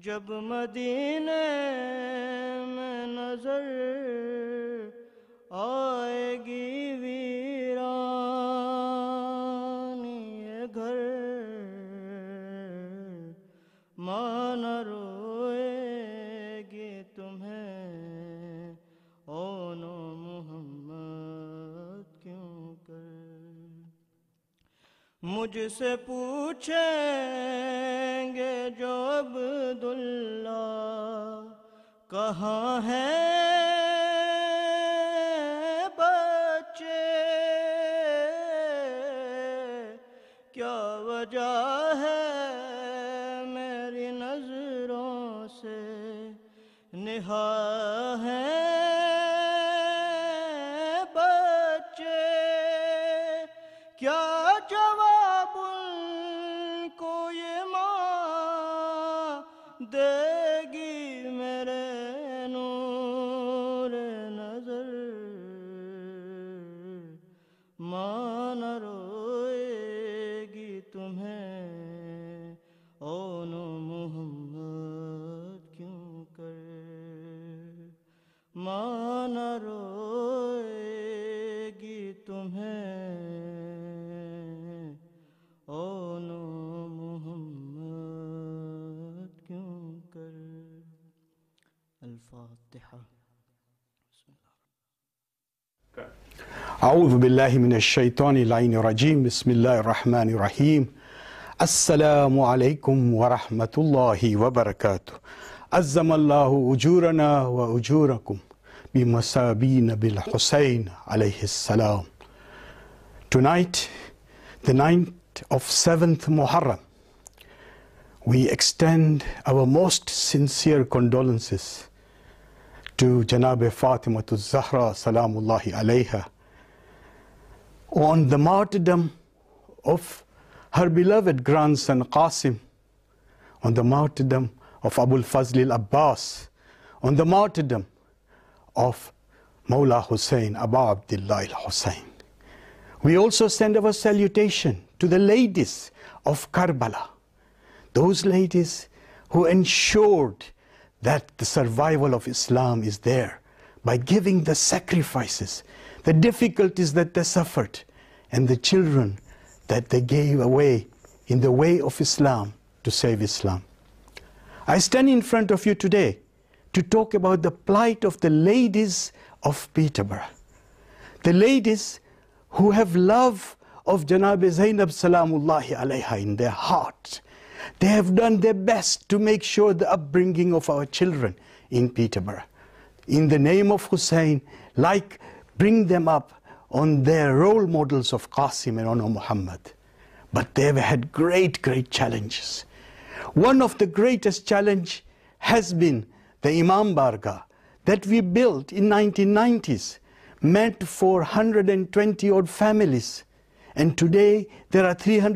जब मदीने में नजर आएगी वीरानी ये घर, माँ न रोएगी तुम्हें, ओ नो मोहम्मद क्यों कर। मुझसे पूछेंगे जो अब्दुल्ला कहाँ है बच्चे, क्या वजह है मेरी नजरों से निहा है बच्चे, क्या जवाब उनको ये माँ देगी मेरे नूर नजर, माँ न रोएगी तुम्हें, ओ नो मोहम्मद क्यों कर, माँ न रोएगी तुम्हें, ओ नो मोहम्मद क्यों कर। अल-फातिहा। أعوذ بالله من الشيطان اللعين الرجيم بسم الله الرحمن الرحيم السلام عليكم ورحمة الله وبركاته عظم الله أجورنا وأجوركم بمسابين بالحسين عليه السلام. Tonight, the night of 7th Muharram, we extend our most sincere condolences to Janab Fatimatul Zahra Salamullahi alayha on the martyrdom of her beloved grandson Qasim, on the martyrdom of Abul Fazl al-Abbas, on the martyrdom of Mawla Hussein, Abu Abdullah al-Hussein. We also send our salutation to the ladies of Karbala, those ladies who ensured that the survival of Islam is there by giving the sacrifices, the difficulties that they suffered, and the children that they gave away in the way of Islam to save Islam. I stand in front of you today to talk about the plight of the ladies of Peterborough, the ladies who have love of Janab Zainab Salamullahi alayha in their heart. They have done their best to make sure the upbringing of our children in Peterborough, in the name of Hussein, like bring them up on their role models of Qasim and Ono Muhammad. But they have had great challenges. One of the greatest challenge has been the Imam Barga that we built in 1990s, meant for 120 odd families. And today there are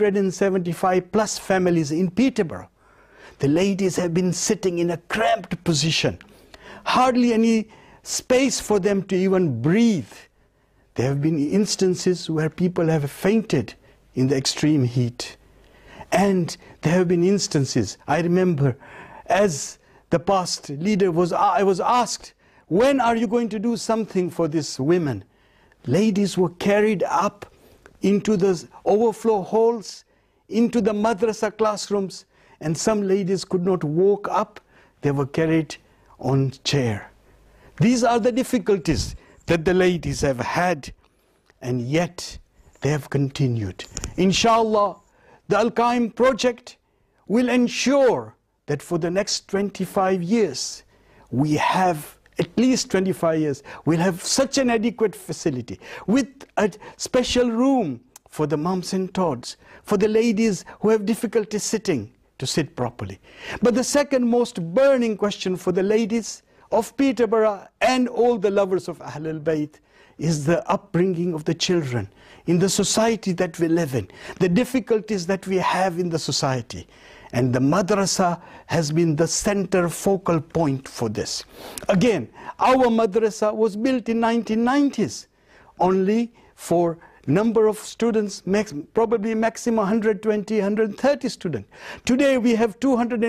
375 plus families in Peterborough. The ladies have been sitting in a cramped position, hardly any space for them to even breathe. There have been instances where people have fainted in the extreme heat. And there have been instances, I remember, as the past leader I was asked, when are you going to do something for these women? Ladies were carried up into the overflow halls, into the madrasa classrooms, and some ladies could not walk up, they were carried on chair. These are the difficulties that the ladies have had, and yet they have continued. Inshallah, the Al-Qaim project will ensure that for the next 25 years, we have at least 25 years, we'll have such an adequate facility with a special room for the mums and tots, for the ladies who have difficulty sitting, to sit properly. But the second most burning question for the ladies of Peterborough and all the lovers of Ahlul Bayt is the upbringing of the children in the society that we live in, the difficulties that we have in the society. And the madrasa has been the center focal point for this. Again, our madrasa was built in 1990s only for number of students, probably maximum 120, 130 students. Today we have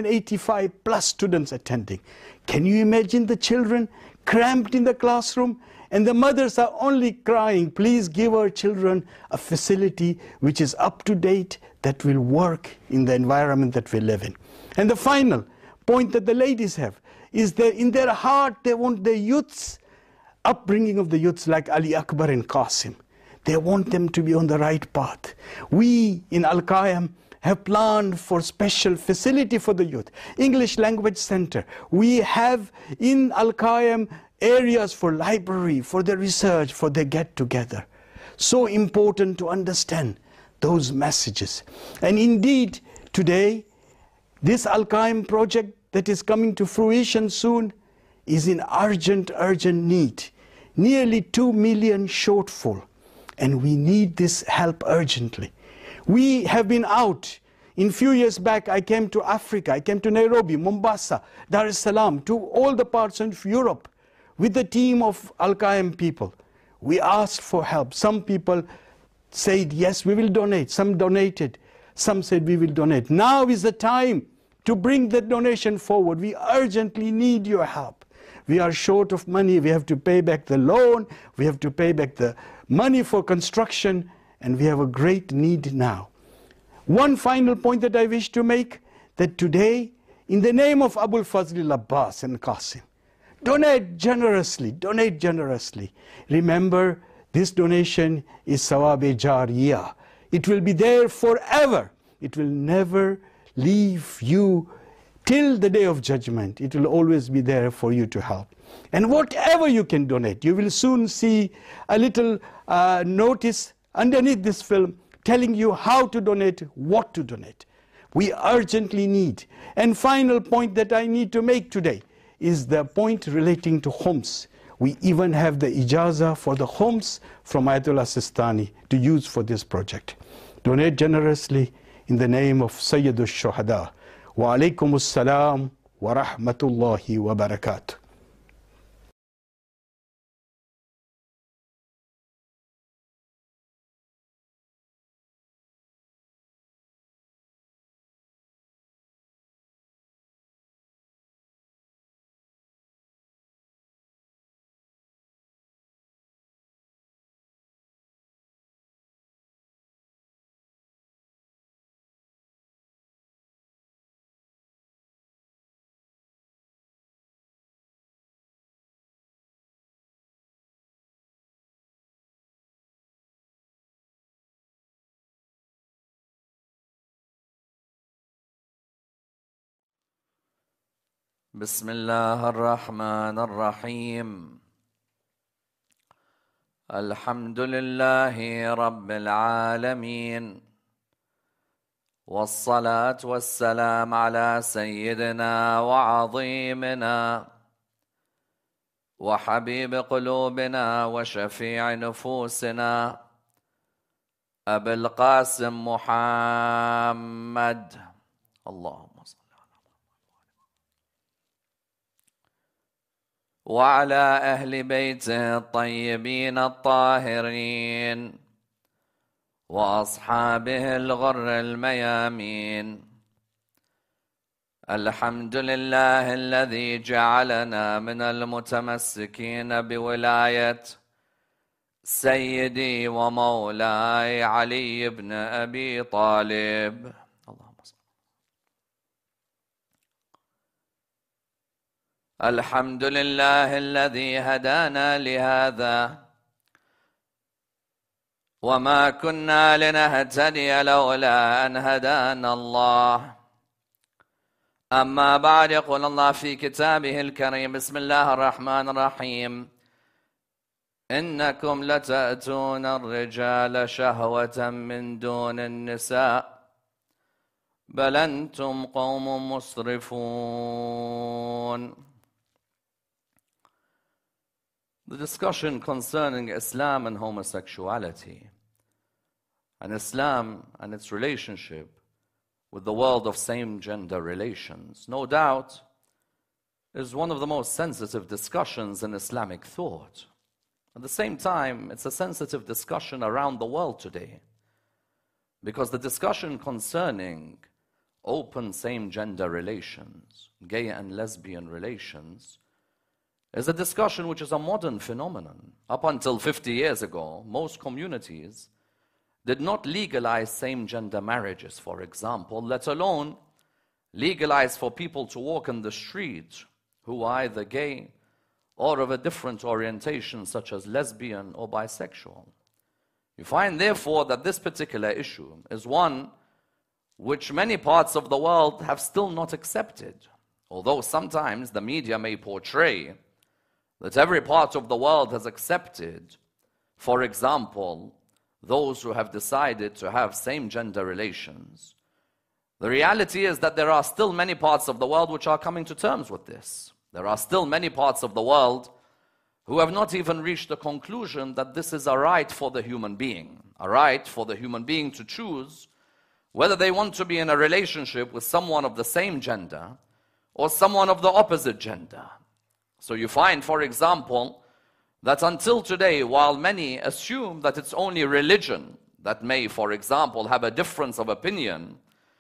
285 plus students attending. Can you imagine the children cramped in the classroom? And the mothers are only crying, please give our children a facility which is up to date, that will work in the environment that we live in. And the final point that the ladies have is that in their heart they want the youths, upbringing of the youths like Ali Akbar and Qasim. They want them to be on the right path. We in Al-Qayyam have planned for special facility for the youth. English Language Center. We have in Al-Qayyam areas for library, for the research, for the get-together. So important to understand those messages. And indeed, today, this Al-Qayyam project that is coming to fruition soon is in urgent need. Nearly 2 million shortfall. And we need this help urgently. We have been out. In few years back, I came to Africa. I came to Nairobi, Mombasa, Dar es Salaam, to all the parts of Europe with the team of Al-Qayyam people. We asked for help. Some people said, yes, we will donate. Some donated. Some said, we will donate. Now is the time to bring that donation forward. We urgently need your help. We are short of money. We have to pay back the loan. We have to pay back the money for construction. And we have a great need now. One final point that I wish to make, that today, in the name of Abul Fazl Abbas and Qasim, donate generously, donate generously. Remember, this donation is Sawab-e Jariyah. It will be there forever. It will never leave you till the day of judgment. It will always be there for you to help. And whatever you can donate, you will soon see a little notice underneath this film telling you how to donate, what to donate. We urgently need. And final point that I need to make today is the point relating to homes. We even have the ijazah for the homes from Ayatollah Sistani to use for this project. Donate generously in the name of Sayyidul Shuhada. Wa alaykum as-salam wa rahmatullahi wa barakatuh. بسم الله الرحمن الرحيم الحمد لله رب العالمين والصلاة والسلام على سيدنا وعظيمنا وحبيب قلوبنا وشفيع نفوسنا أبي القاسم محمد اللهم صل وعلى أهل بيته الطيبين الطاهرين وأصحابه الغر الميامين. الحمد لله الذي جعلنا من المتمسكين بولاية سيدي ومولاي علي بن أبي طالب. الحمد لله الذي هدانا لهذا وما كنا لنهتدي لولا أن هدانا الله. أما بعد، يقول الله في كتابه الكريم: بسم الله الرحمن الرحيم: إنكم لتأتون الرجال شهوة من دون النساء بل أنتم قوم مسرفون. The discussion concerning Islam and homosexuality, and Islam and its relationship with the world of same-gender relations, no doubt, is one of the most sensitive discussions in Islamic thought. At the same time, it's a sensitive discussion around the world today, because the discussion concerning open same-gender relations, gay and lesbian relations, is a discussion which is a modern phenomenon. Up until 50 years ago, most communities did not legalize same-gender marriages, for example, let alone legalize for people to walk in the street who are either gay or of a different orientation, such as lesbian or bisexual. You find, therefore, that this particular issue is one which many parts of the world have still not accepted, although sometimes the media may portray that every part of the world has accepted, for example, those who have decided to have same-gender relations. The reality is that there are still many parts of the world which are coming to terms with this. There are still many parts of the world who have not even reached the conclusion that this is a right for the human being, a right for the human being to choose whether they want to be in a relationship with someone of the same gender or someone of the opposite gender. So you find, for example, that until today, while many assume that it's only religion that may, for example, have a difference of opinion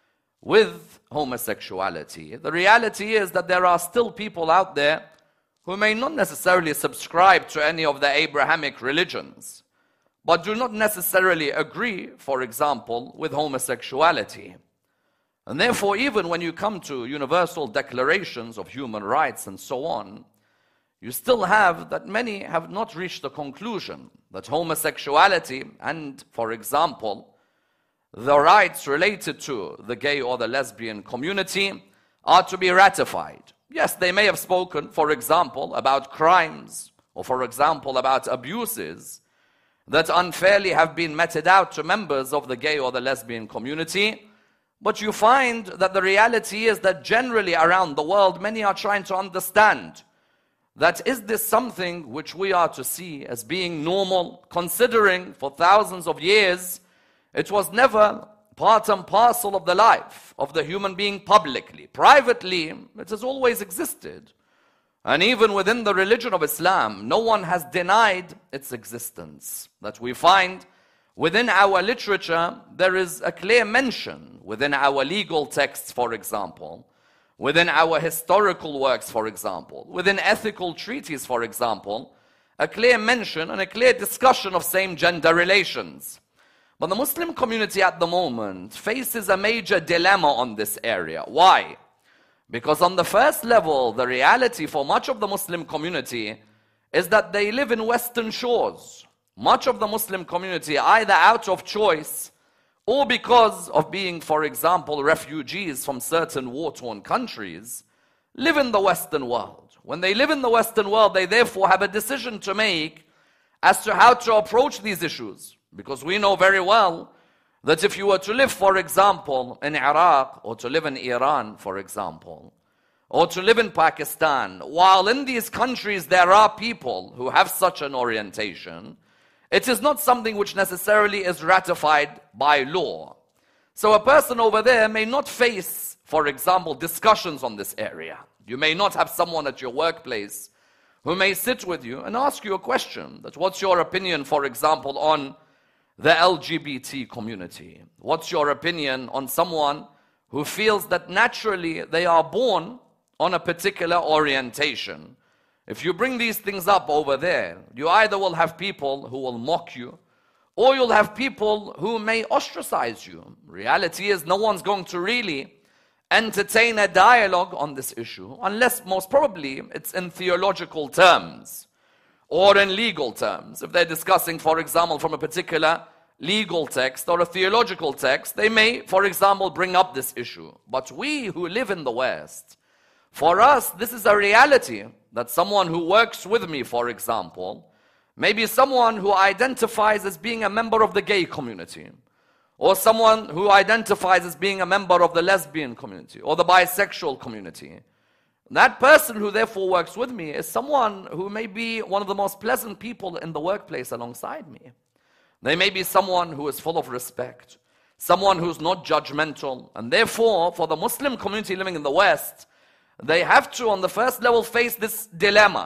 with homosexuality, the reality is that there are still people out there who may not necessarily subscribe to any of the Abrahamic religions, but do not necessarily agree, for example, with homosexuality. And therefore, even when you come to universal declarations of human rights and so on, you still have that many have not reached the conclusion that homosexuality and, for example, the rights related to the gay or the lesbian community are to be ratified. Yes, they may have spoken, for example, about crimes or, for example, about abuses that unfairly have been meted out to members of the gay or the lesbian community. But you find that the reality is that generally around the world, many are trying to understand that is this something which we are to see as being normal, considering for thousands of years it was never part and parcel of the life of the human being publicly. Privately, it has always existed. And even within the religion of Islam, no one has denied its existence. That we find within our literature, there is a clear mention within our legal texts, for example, within our historical works, for example, within ethical treaties, for example, a clear mention and a clear discussion of same-gender relations. But the Muslim community at the moment faces a major dilemma on this area. Why? Because on the first level, the reality for much of the Muslim community is that they live in Western shores. Much of the Muslim community, either out of choice or because of being, for example, refugees from certain war-torn countries, live in the Western world. When they live in the Western world, they therefore have a decision to make as to how to approach these issues. Because we know very well that if you were to live, for example, in Iraq, or to live in Iran, for example, or to live in Pakistan, while in these countries there are people who have such an orientation, it is not something which necessarily is ratified by law. So a person over there may not face, for example, discussions on this area. You may not have someone at your workplace who may sit with you and ask you a question, that what's your opinion, for example, on the LGBT community? What's your opinion on someone who feels that naturally they are born on a particular orientation? If you bring these things up over there, you either will have people who will mock you, or you'll have people who may ostracize you. Reality is no one's going to really entertain a dialogue on this issue, unless most probably it's in theological terms or in legal terms. If they're discussing, for example, from a particular legal text or a theological text, they may, for example, bring up this issue. But we who live in the West, for us, this is a reality, that someone who works with me, for example, may be someone who identifies as being a member of the gay community, or someone who identifies as being a member of the lesbian community or the bisexual community. That person who therefore works with me is someone who may be one of the most pleasant people in the workplace alongside me. They may be someone who is full of respect, someone who's not judgmental, and therefore, for the Muslim community living in the West, they have to, on the first level, face this dilemma.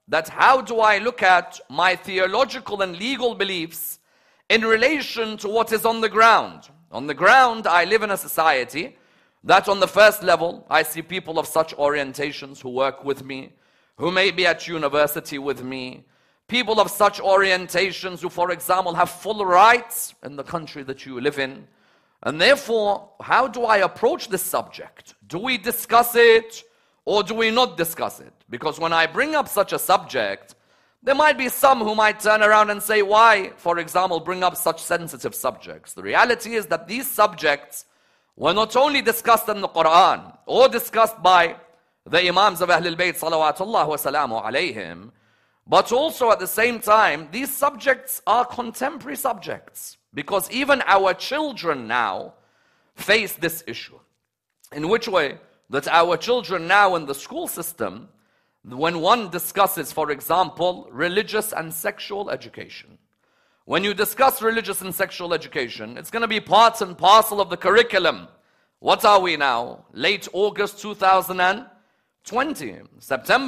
that how do I look at my theological and legal beliefs in relation to what is on the ground. On the ground, I live in a society that on the first level, I see people of such orientations who work with me, who may be at university with me, people of such orientations who, for example, have full rights in the country that you live in. And therefore, how do I approach this subject? Do we discuss it or do we not discuss it? Because when I bring up such a subject, there might be some who might turn around and say, why, for example, bring up such sensitive subjects? The reality is that these subjects were not only discussed in the Quran or discussed by the Imams of Ahlul Bayt salawatullah wa salamu alayhim, but also at the same time, these subjects are contemporary subjects. Because even our children now face this issue. In which way? That our children now in the school system, when one discusses, for example, religious and sexual education. When you discuss religious and sexual education, it's going to be part and parcel of the curriculum. What are we now? Late August 2020. September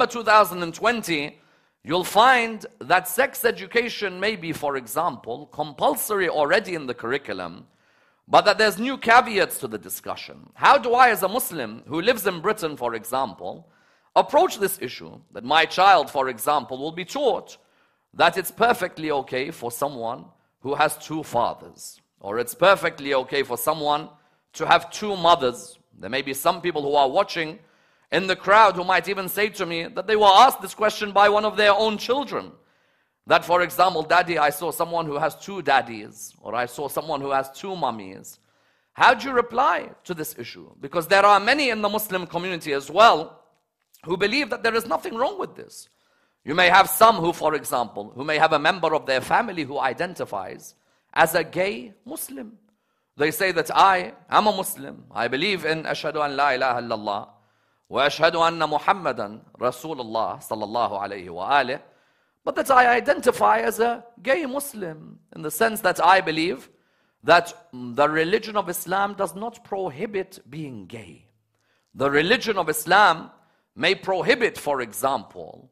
2020, you'll find that sex education may be, for example, compulsory already in the curriculum, but that there's new caveats to the discussion. How do I, as a Muslim who lives in Britain, for example, approach this issue? That my child, for example, will be taught that it's perfectly okay for someone who has two fathers, or it's perfectly okay for someone to have two mothers. There may be some people who are watching in the crowd who might even say to me that they were asked this question by one of their own children. That, for example, daddy, I saw someone who has two daddies, or I saw someone who has two mummies. How do you reply to this issue? Because there are many in the Muslim community as well who believe that there is nothing wrong with this. You may have some who, for example, who may have a member of their family who identifies as a gay Muslim. They say that I am a Muslim. I believe in Ashhadu an la ilaha illallah wa ashhadu anna Muhammadan Rasulullah sallallahu alayhi wa alih. But that I identify as a gay Muslim in the sense that I believe that the religion of Islam does not prohibit being gay. The religion of Islam may prohibit, for example,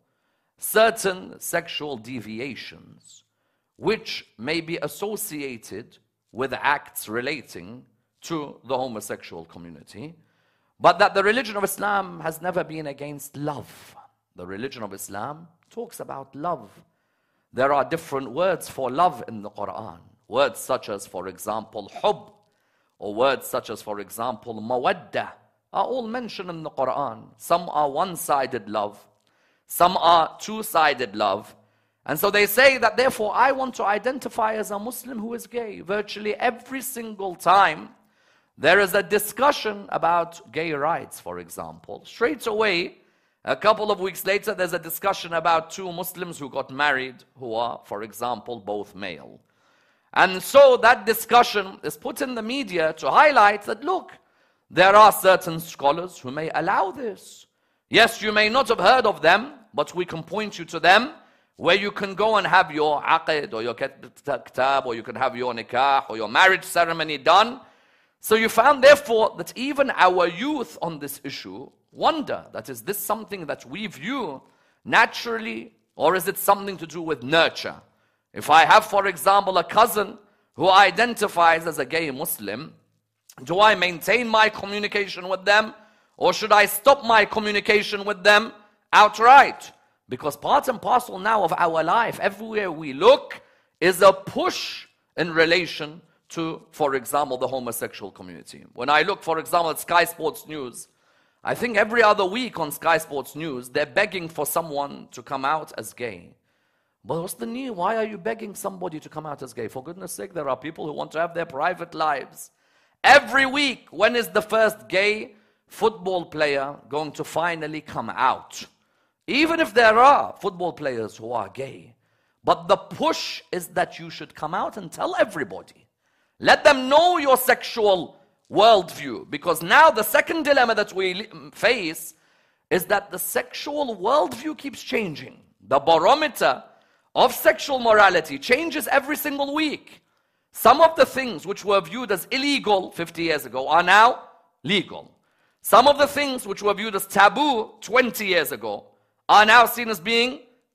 certain sexual deviations which may be associated with acts relating to the homosexual community, but that the religion of Islam has never been against love. The religion of Islam talks about love. There are different words for love in the Quran. Words such as, for example, hub, or words such as, for example, mawadda, are all mentioned in the Quran. Some are one-sided love. Some are two-sided love. And so they say that therefore I want to identify as a Muslim who is gay. Virtually every single time there is a discussion about gay rights, for example, straight away, a couple of weeks later, there's a discussion about two Muslims who got married who are, for example, both male. And so that discussion is put in the media to highlight that, look, there are certain scholars who may allow this. Yes, you may not have heard of them, but we can point you to them where you can go and have your aqid or your kitab, or you can have your nikah or your marriage ceremony done. So you found, therefore, that even our youth on this issue wonder, that is this something that we view naturally, or is it something to do with nurture? If I have, for example, a cousin who identifies as a gay Muslim, do I maintain my communication with them, or should I stop my communication with them outright? Because part and parcel now of our life, everywhere we look, is a push in relation to, for example, the homosexual community. When I look, for example, at Sky Sports News, I think every other week on Sky Sports News, they're begging for someone to come out as gay. But what's the need? Why are you begging somebody to come out as gay? For goodness sake, there are people who want to have their private lives. Every week, when is the first gay football player going to finally come out? Even if there are football players who are gay. But the push is that you should come out and tell everybody. Let them know your sexual worldview. Because now the second dilemma that we face is that the sexual worldview keeps changing. The barometer of sexual morality changes every single week. Some of the things which were viewed as illegal 50 years ago are now legal. Some of the things which were viewed as taboo 20 years ago are now seen as being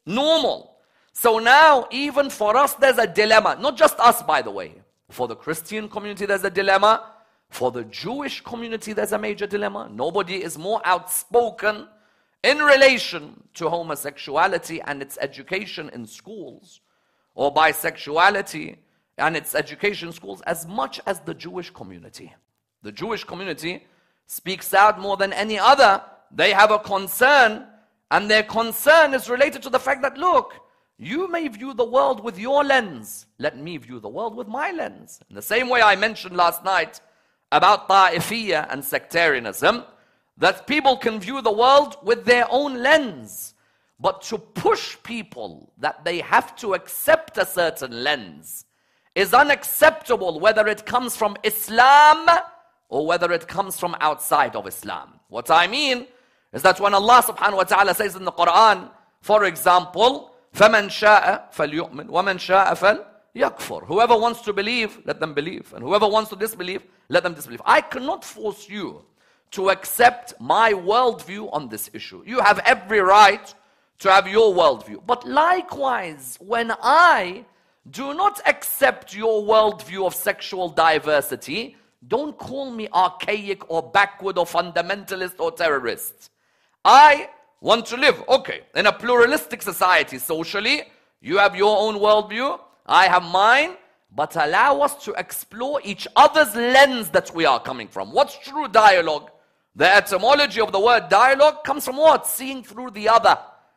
normal. So now, even for us, there's a dilemma. Not just us, by the way. For the Christian community, there's a dilemma. For the Jewish community, there's a major dilemma. Nobody is more outspoken in relation to homosexuality and its education in schools, or bisexuality and its education in schools, as much as the Jewish community. The Jewish community speaks out more than any other. They have a concern, and their concern is related to the fact that, look, you may view the world with your lens. Let me view the world with my lens. In the same way I mentioned last night about Ta'ifiyya and sectarianism, that people can view the world with their own lens. But to push people that they have to accept a certain lens is unacceptable, whether it comes from Islam or whether it comes from outside of Islam. What I mean is that when Allah subhanahu wa ta'ala says in the Quran, for example, فَمَنْ شَاءَ فَلْيُؤْمِنْ وَمَنْ شَاءَ فَلْيَكْفُرْ. Whoever wants to believe, let them believe. And whoever wants to disbelieve, let them disbelieve. I cannot force you to accept my worldview on this issue. You have every right to have your worldview. But likewise, when I do not accept your worldview of sexual diversity, don't call me archaic or backward or fundamentalist or terrorist. I want to live, okay, in a pluralistic society socially. You have your own worldview, I have mine, but allow us to explore each other's lens that we are coming from. What's true dialogue? The etymology of the word dialogue comes from what? Seeing through the other.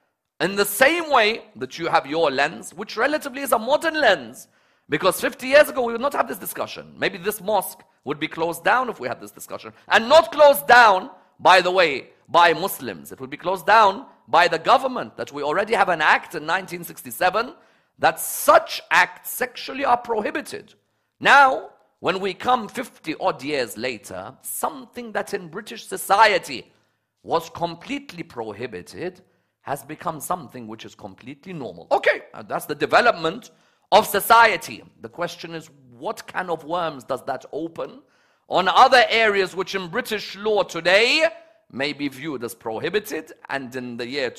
In the same way that you have your lens, which relatively is a modern lens, because 50 years ago we would not have this discussion. Maybe this mosque would be closed down if we had this discussion. And not closed down, by the way, by Muslims. It would be closed down by the government, that we already have an act in 1967 that such acts sexually are prohibited. Now, when we come 50 odd years later, something that in British society was completely prohibited has become something which is completely normal. Okay, that's the development of society. The question is, what can of worms does that open on other areas which in British law today may be viewed as prohibited, and in the year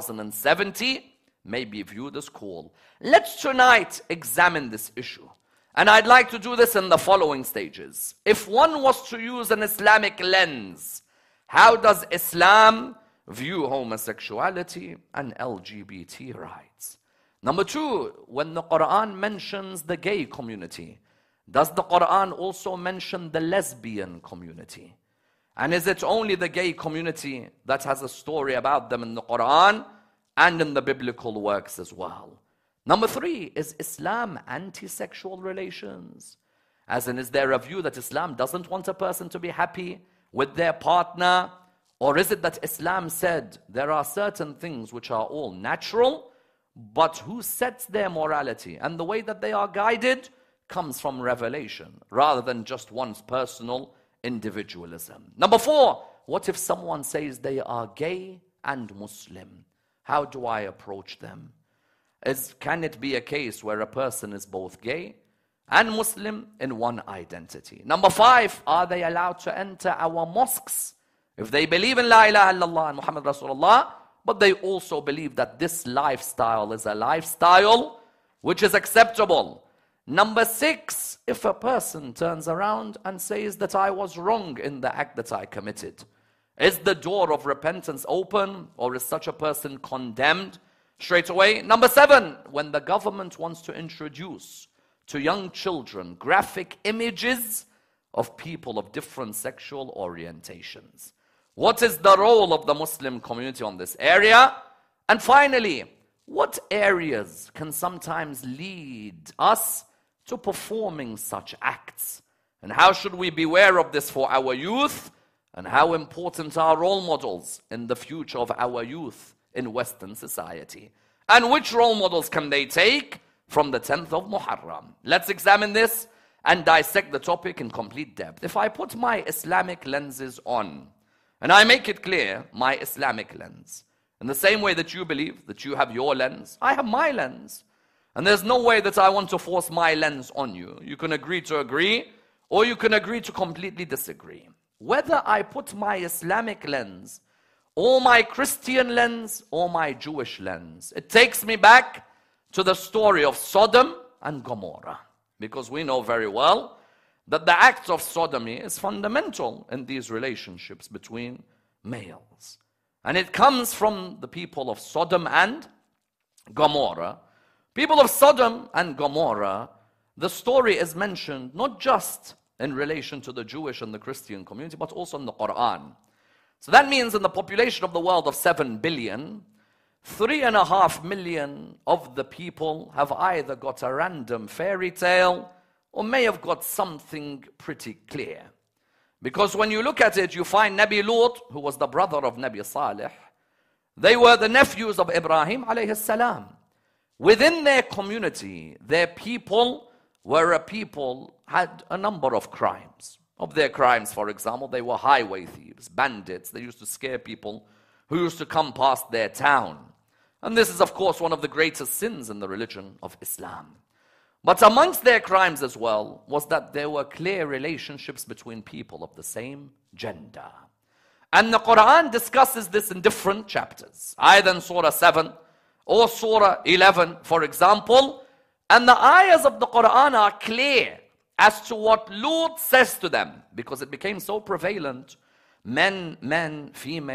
2070 may be viewed as cool. Let's tonight examine this issue. And I'd like to do this in the following stages. If one was to use an Islamic lens, how does Islam view homosexuality and LGBT rights? Number two, when the Quran mentions the gay community, does the Quran also mention the lesbian community? And is it only the gay community that has a story about them in the Quran and in the biblical works as well? Number three, is Islam anti-sexual relations? As in, is there a view that Islam doesn't want a person to be happy with their partner? Or is it that Islam said there are certain things which are all natural, but who sets their morality and the way that they are guided comes from revelation rather than just one's personal individualism? Number four, what if someone says they are gay and Muslim? How do I approach them? Can it be a case where a person is both gay and Muslim in one identity? Number five, are they allowed to enter our mosques if they believe in La ilaha illallah and Muhammad Rasulullah, but they also believe that this lifestyle is a lifestyle which is acceptable? Number six, if a person turns around and says that I was wrong in the act that I committed, is the door of repentance open, or is such a person condemned straight away? Number seven, when the government wants to introduce to young children graphic images of people of different sexual orientations, what is the role of the Muslim community on this area? And finally, what areas can sometimes lead us to performing such acts? And how should we beware of this for our youth? And how important are role models in the future of our youth in Western society? And which role models can they take from the 10th of Muharram? Let's examine this and dissect the topic in complete depth. If I put my Islamic lenses on, and I make it clear, my Islamic lens, in the same way that you believe that you have your lens, I have my lens. And there's no way that I want to force my lens on you. You can agree to agree, or you can agree to completely disagree. Whether I put my Islamic lens or my Christian lens, or my Jewish lens. It takes me back to the story of Sodom and Gomorrah, because we know very well that the act of sodomy is fundamental in these relationships between males. And it comes from the people of Sodom and Gomorrah. People of Sodom and Gomorrah, the story is mentioned not just in relation to the Jewish and the Christian community, but also in the Quran. So that means in the population of the world of 7 billion, 3.5 million of the people have either got a random fairy tale or may have got something pretty clear. Because when you look at it, you find Nabi Lut, who was the brother of Nabi Salih. They were the nephews of Ibrahim alayhi salam. Within their community, their people were a people had a number of crimes. Of their crimes, for example, they were highway thieves, bandits. They used to scare people who used to come past their town. And this is, of course, one of the greatest sins in the religion of Islam. But amongst their crimes as well was that there were clear relationships between people of the same gender. And the Quran discusses this in different chapters, either in Surah 7 or Surah 11, for example. And the ayahs of the Quran are clear as to what Lut says to them, because it became so prevalent, men,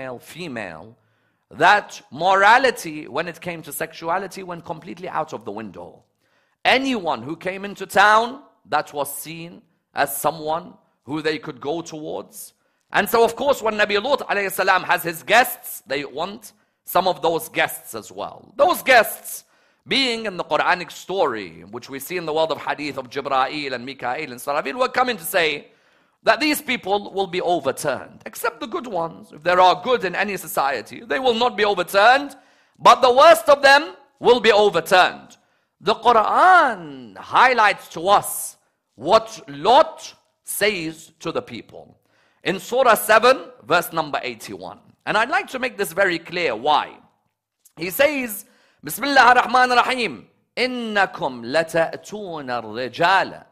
female, that morality, when it came to sexuality, went completely out of the window. Anyone who came into town, that was seen as someone who they could go towards. And so, of course, when Nabi Lut alayhi salam has his guests, they want some of those guests as well. Those guests being in the Quranic story, which we see in the world of hadith of Jibreel and Mikael and Sarafil, were coming to say that these people will be overturned, except the good ones. If there are good in any society, they will not be overturned, but the worst of them will be overturned. The Quran highlights to us what Lot says to the people. In Surah 7, verse number 81. And I'd like to make this very clear. Why? He says, Bismillah ar-Rahman ar-Rahim, إِنَّكُمْ لَتَأْتُونَ الرِّجَالَ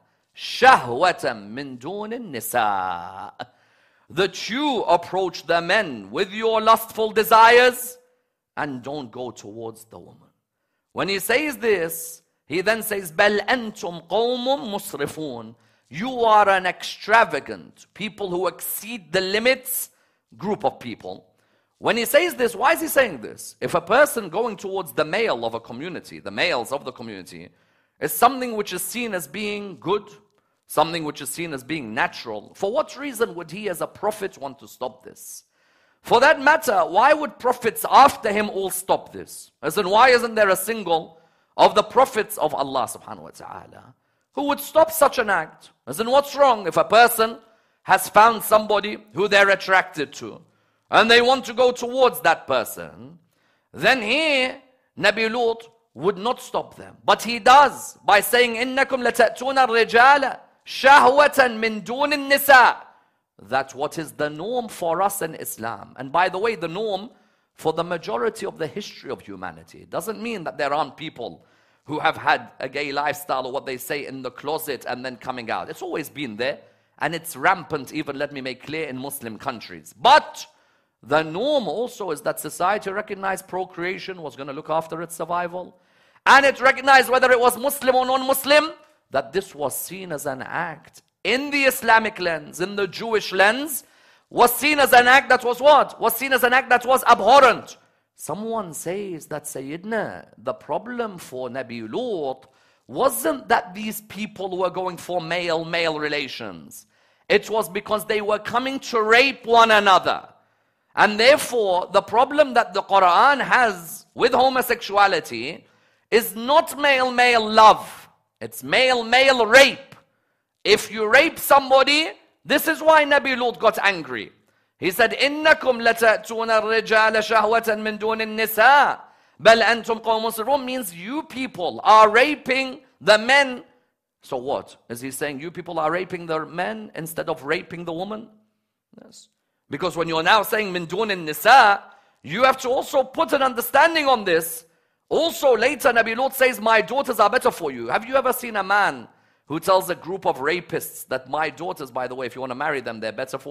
شَهْوَةً مِّن دُونِ النِّسَاءِ. That you approach the men with your lustful desires and don't go towards the woman. When he says this, he then says, بَلْ أَنْتُمْ قَوْمٌ مُصْرِفُونَ. You are an extravagant, people who exceed the limits, group of people. When he says this, why is he saying this? If a person going towards the male of a community, the males of the community, is something which is seen as being good, something which is seen as being natural, for what reason would he as a prophet want to stop this? For that matter, why would prophets after him all stop this? As in, why isn't there a single of the prophets of Allah subhanahu wa ta'ala who would stop such an act? As in, what's wrong if a person has found somebody who they're attracted to and they want to go towards that person? Then here, Nabi Lut would not stop them. But he does by saying, إِنَّكُمْ لَتَأْتُونَ الرِّجَالَ شَهْوَةً مِّن دُونِ النِّسَاءِ. That's what is the norm for us in Islam. And by the way, the norm for the majority of the history of humanity. It doesn't mean that there aren't people who have had a gay lifestyle, or what they say, in the closet and then coming out. It's always been there, and it's rampant, even, let me make clear, in Muslim countries. But the norm also is that society recognized procreation was going to look after its survival, and it recognized, whether it was Muslim or non-Muslim, that this was seen as an act in the Islamic lens, in the Jewish lens, was seen as an act that was what? Was seen as an act that was abhorrent. Someone says that, Sayyidina, the problem for Nabi Lut wasn't that these people were going for male-male relations. It was because they were coming to rape one another. And therefore, the problem that the Quran has with homosexuality is not male-male love. It's male-male rape. If you rape somebody, this is why Nabi Lut got angry. He said, إِنَّكُمْ لَتَأْتُونَ الرِّجَالَ شَهْوَةً مِّن دُونِ النِّسَاءِ بَلْ أَنْتُمْ قَوْمٌ مُصْرِفُونَ, means you people are raping the men. So what? Is he saying you people are raping the men instead of raping the woman? Yes. Because when you're now saying مِن دُونِ النِّسَاءِ, you have to also put an understanding on this. Also later Nabi Lut says, my daughters are better for you. Have you ever seen a man who tells a group of rapists that my daughters, by the way, if you want to marry them, they're better for you?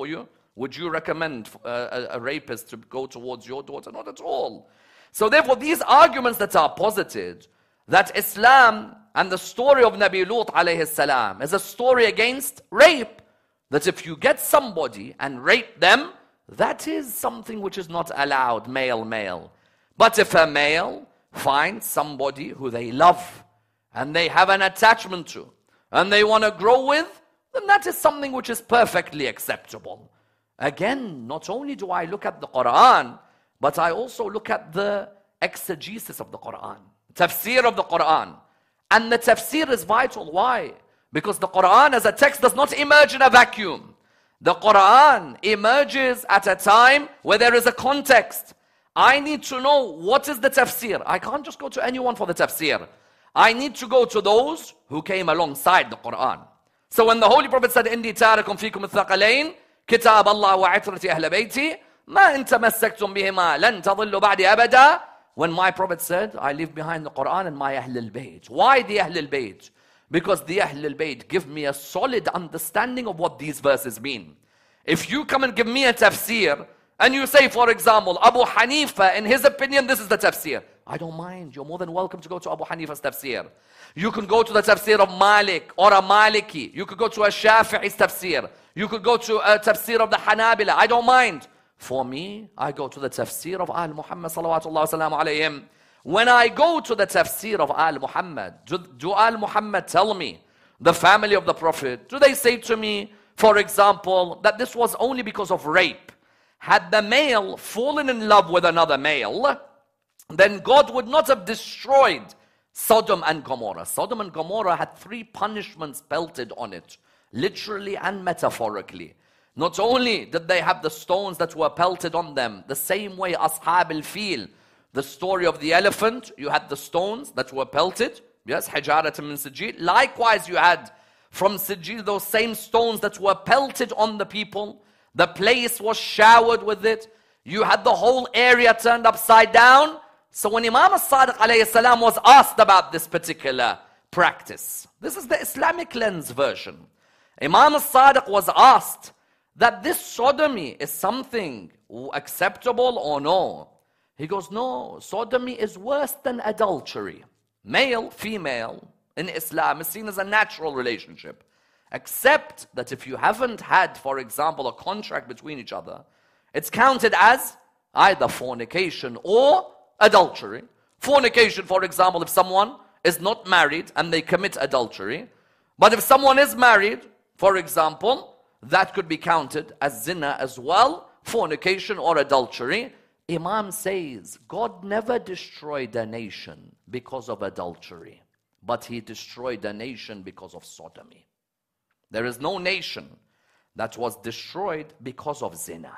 Would you recommend a rapist to go towards your daughter? Not at all. So therefore, these arguments that are posited, that Islam and the story of Nabi Lut alayhi salam is a story against rape, that if you get somebody and rape them, that is something which is not allowed, male. But if a male finds somebody who they love, and they have an attachment to, and they want to grow with, then that is something which is perfectly acceptable. Again, not only do I look at the Quran, but I also look at the exegesis of the Quran, tafsir of the Quran. And the tafsir is vital. Why? Because the Quran as a text does not emerge in a vacuum. The Quran emerges at a time where there is a context. I need to know what is the tafsir. I can't just go to anyone for the tafsir. I need to go to those who came alongside the Quran. So when the Holy Prophet said, إِنِّي تَارِكُمْ فِيكُمُ الثَّقَلَيْنِ كِتَابَ اللَّهِ وَعِتْرَةِ أَهْلَ بَيْتِي مَا إِن تَمَسَّكْتُمْ بِهِمَا لَن تَضِلُّوا بَعْدِ أَبَدًا. When my Prophet said, I leave behind the Quran and my Ahlul Bayt. Why the Ahlul Bayt? Because the Ahlul Bayt give me a solid understanding of what these verses mean. If you come and give me a tafsir, and you say, for example, Abu Hanifa, in his opinion, this is the tafsir. I don't mind. You're more than welcome to go to Abu Hanifa's tafsir. You can go to the tafsir of Malik or a Maliki. You could go to a Shafi'i's tafsir. You could go to a tafsir of the Hanabila. I don't mind. For me, I go to the tafsir of Al Muhammad salawatullah wasalam alayhim. When I go to the tafsir of Al Muhammad, do Al Muhammad tell me, the family of the Prophet, do they say to me, for example, that this was only because of rape? Had the male fallen in love with another male, then God would not have destroyed Sodom and Gomorrah. Sodom and Gomorrah had 3 punishments pelted on it, literally and metaphorically. Not only did they have the stones that were pelted on them, the same way Ashab al-Fil, the story of the elephant, you had the stones that were pelted. Yes, Hijarat min Sijil. Likewise, you had from Sijil those same stones that were pelted on the people. The place was showered with it. You had the whole area turned upside down. So when Imam al-Sadiq alayhi salam was asked about this particular practice, this is the Islamic lens version. Imam al-Sadiq was asked that this sodomy is something acceptable or no. He goes, no, sodomy is worse than adultery. Male, female in Islam is seen as a natural relationship. Except that if you haven't had, for example, a contract between each other, it's counted as either fornication or adultery. Fornication, for example, if someone is not married and they commit adultery. But if someone is married, for example, that could be counted as zina as well, fornication or adultery. Imam says, God never destroyed a nation because of adultery, but He destroyed a nation because of sodomy. There is no nation that was destroyed because of zina.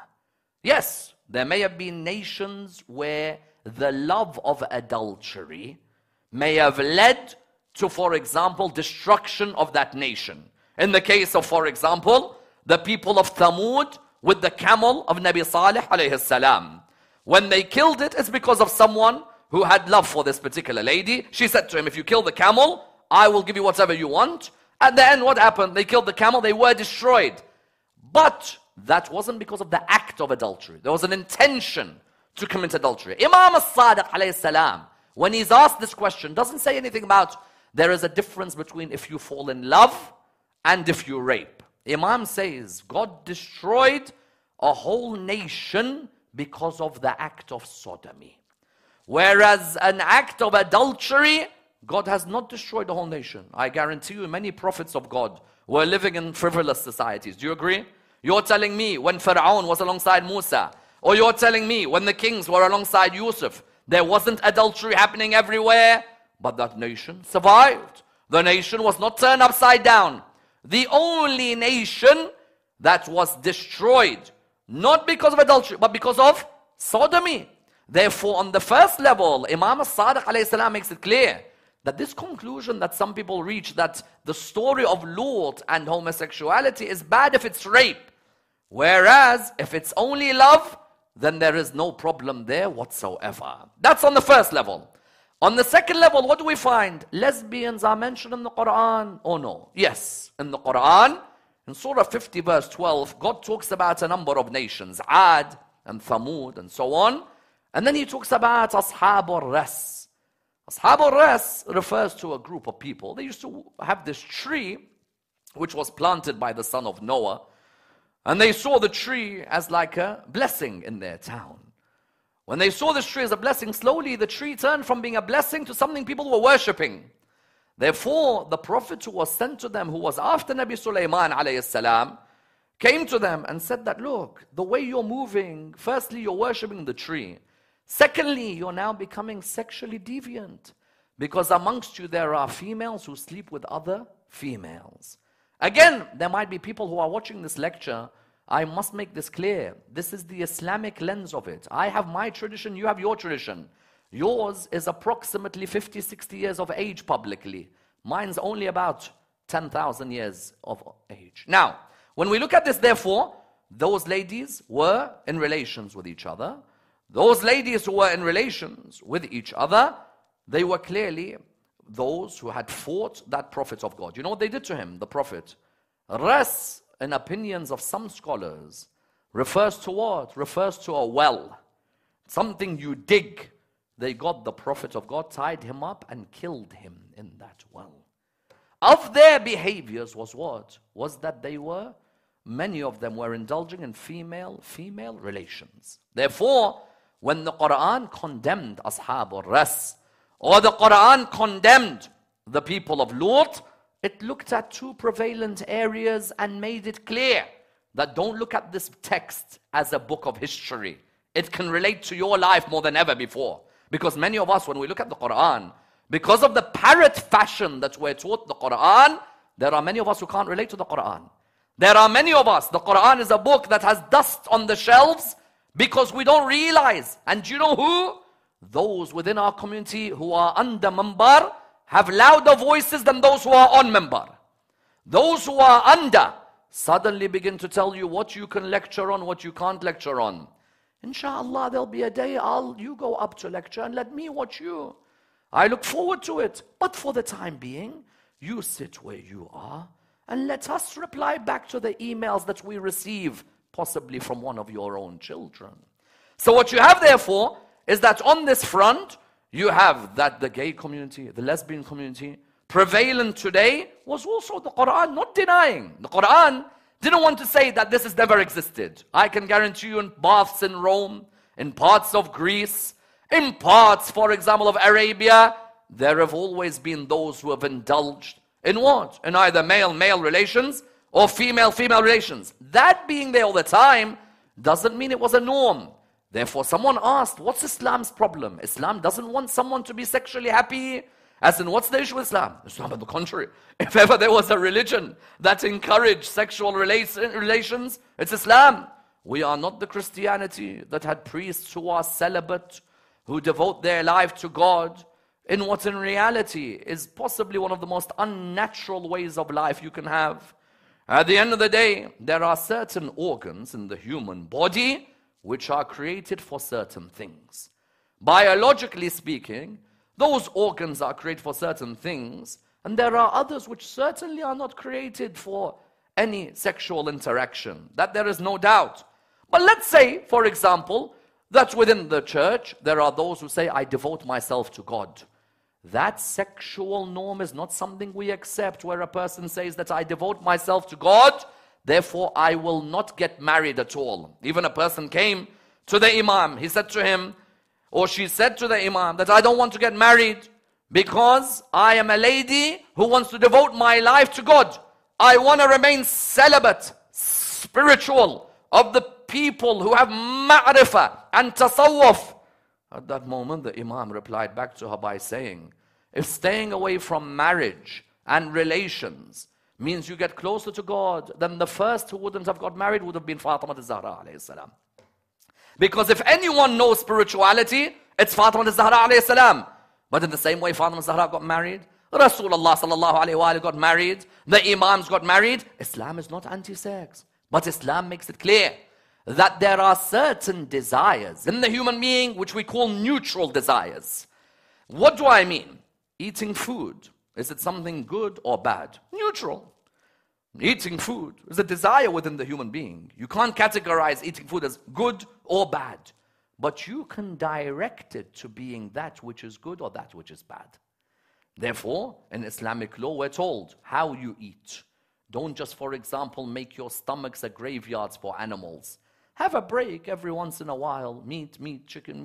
Yes, there may have been nations where the love of adultery may have led to, for example, destruction of that nation. In the case of, for example, the people of Thamud with the camel of Nabi Salih alayhi salam. When they killed it, it's because of someone who had love for this particular lady. She said to him, if you kill the camel, I will give you whatever you want. At the end, what happened? They killed the camel, they were destroyed. But that wasn't because of the act of adultery. There was an intention to commit adultery. Imam al-Sadiq alayhi salam, when he's asked this question, doesn't say anything about there is a difference between if you fall in love and if you rape. Imam says, God destroyed a whole nation because of the act of sodomy. Whereas an act of adultery, God has not destroyed the whole nation. I guarantee you many prophets of God were living in frivolous societies. Do you agree? You're telling me when Pharaoh was alongside Musa, or you're telling me when the kings were alongside Yusuf, there wasn't adultery happening everywhere, but that nation survived. The nation was not turned upside down. The only nation that was destroyed, not because of adultery, but because of sodomy. Therefore, on the first level, Imam al-Sadiq alayhi salam makes it clear that this conclusion that some people reach, that the story of Lut and homosexuality is bad if it's rape, whereas if it's only love, then there is no problem there whatsoever. That's on the first level. On the second level, what do we find? Lesbians are mentioned in the Quran or no? Yes, in the Quran, In Surah 50 verse 12, God talks about a number of nations, Ad and Thamud and so on. And then he talks about Ashab al-Ras. Ashab al-Ras refers to a group of people. They used to have this tree which was planted by the son of Noah. And they saw the tree as like a blessing in their town. When they saw this tree as a blessing, slowly the tree turned from being a blessing to something people were worshipping. Therefore, the prophet who was sent to them, who was after Nabi Sulaiman alayhi salam, came to them and said that, look, the way you're moving, firstly, you're worshipping the tree. Secondly, you're now becoming sexually deviant. Because amongst you there are females who sleep with other females. Again, there might be people who are watching this lecture. I must make this clear. This is the Islamic lens of it. I have my tradition, you have your tradition. Yours is approximately 50, 60 years of age publicly. Mine's only about 10,000 years of age. Now, when we look at this, therefore, those ladies were in relations with each other. Those ladies who were in relations with each other, they were clearly those who had fought that prophet of God. You know what they did to him, the prophet? Ras, in opinions of some scholars, refers to what? Refers to a well. Something you dig. They got the prophet of God, tied him up and killed him in that well. Of their behaviors was what? Was that many of them were indulging in female relations. Therefore, when the Quran condemned Ashab al-Ras, or the Quran condemned the people of Lut, it looked at two prevalent areas and made it clear that don't look at this text as a book of history. It can relate to your life more than ever before. Because many of us, when we look at the Quran, because of the parrot fashion that we're taught the Quran, there are many of us who can't relate to the Quran. There are many of us, the Quran is a book that has dust on the shelves because we don't realize. And do you know who? Those within our community who are under Mimbar have louder voices than those who are on Mimbar. Those who are under suddenly begin to tell you what you can lecture on, what you can't lecture on. Inshallah, there'll be a day you go up to lecture and let me watch you. I look forward to it. But for the time being, you sit where you are and let us reply back to the emails that we receive, possibly from one of your own children. So what you have, therefore, is that on this front, you have that the gay community, the lesbian community, prevalent today was also the Quran, not denying. The Quran didn't want to say that this has never existed. I can guarantee you in baths in Rome, in parts of Greece, in parts, for example, of Arabia, there have always been those who have indulged in what? In either male-male relations or female-female relations. That being there all the time doesn't mean it was a norm. Therefore, someone asked, what's Islam's problem? Islam doesn't want someone to be sexually happy. As in, what's the issue with Islam? Islam, on the contrary. If ever there was a religion that encouraged sexual relations, it's Islam. We are not the Christianity that had priests who are celibate, who devote their life to God, in what in reality is possibly one of the most unnatural ways of life you can have. At the end of the day, there are certain organs in the human body which are created for certain things. Biologically speaking, those organs are created for certain things, and there are others which certainly are not created for any sexual interaction. That there is no doubt. But let's say, for example, that within the church, there are those who say, I devote myself to God. That sexual norm is not something we accept, where a person says that I devote myself to God, therefore I will not get married at all. Even a person came to the Imam, he said to him, or she said to the Imam, that I don't want to get married because I am a lady who wants to devote my life to God. I want to remain celibate, spiritual, of the people who have ma'rifah and tasawwuf. At that moment, the Imam replied back to her by saying, if staying away from marriage and relations means you get closer to God, then the first who wouldn't have got married would have been Fatima al-Zahra alayhi salam. Because if anyone knows spirituality, it's Fatima al-Zahra alayhi salam. But in the same way Fatima al-Zahra got married, Rasulullah sallallahu alayhi wa got married, the Imams got married. Islam is not anti-sex. But Islam makes it clear that there are certain desires in the human being which we call neutral desires. What do I mean? Eating food. Is it something good or bad? Neutral. Eating food is a desire within the human being. You can't categorize eating food as good or bad. But you can direct it to being that which is good or that which is bad. Therefore, in Islamic law, we're told how you eat. Don't just, for example, make your stomachs a graveyards for animals. Have a break every once in a while. Meat, chicken,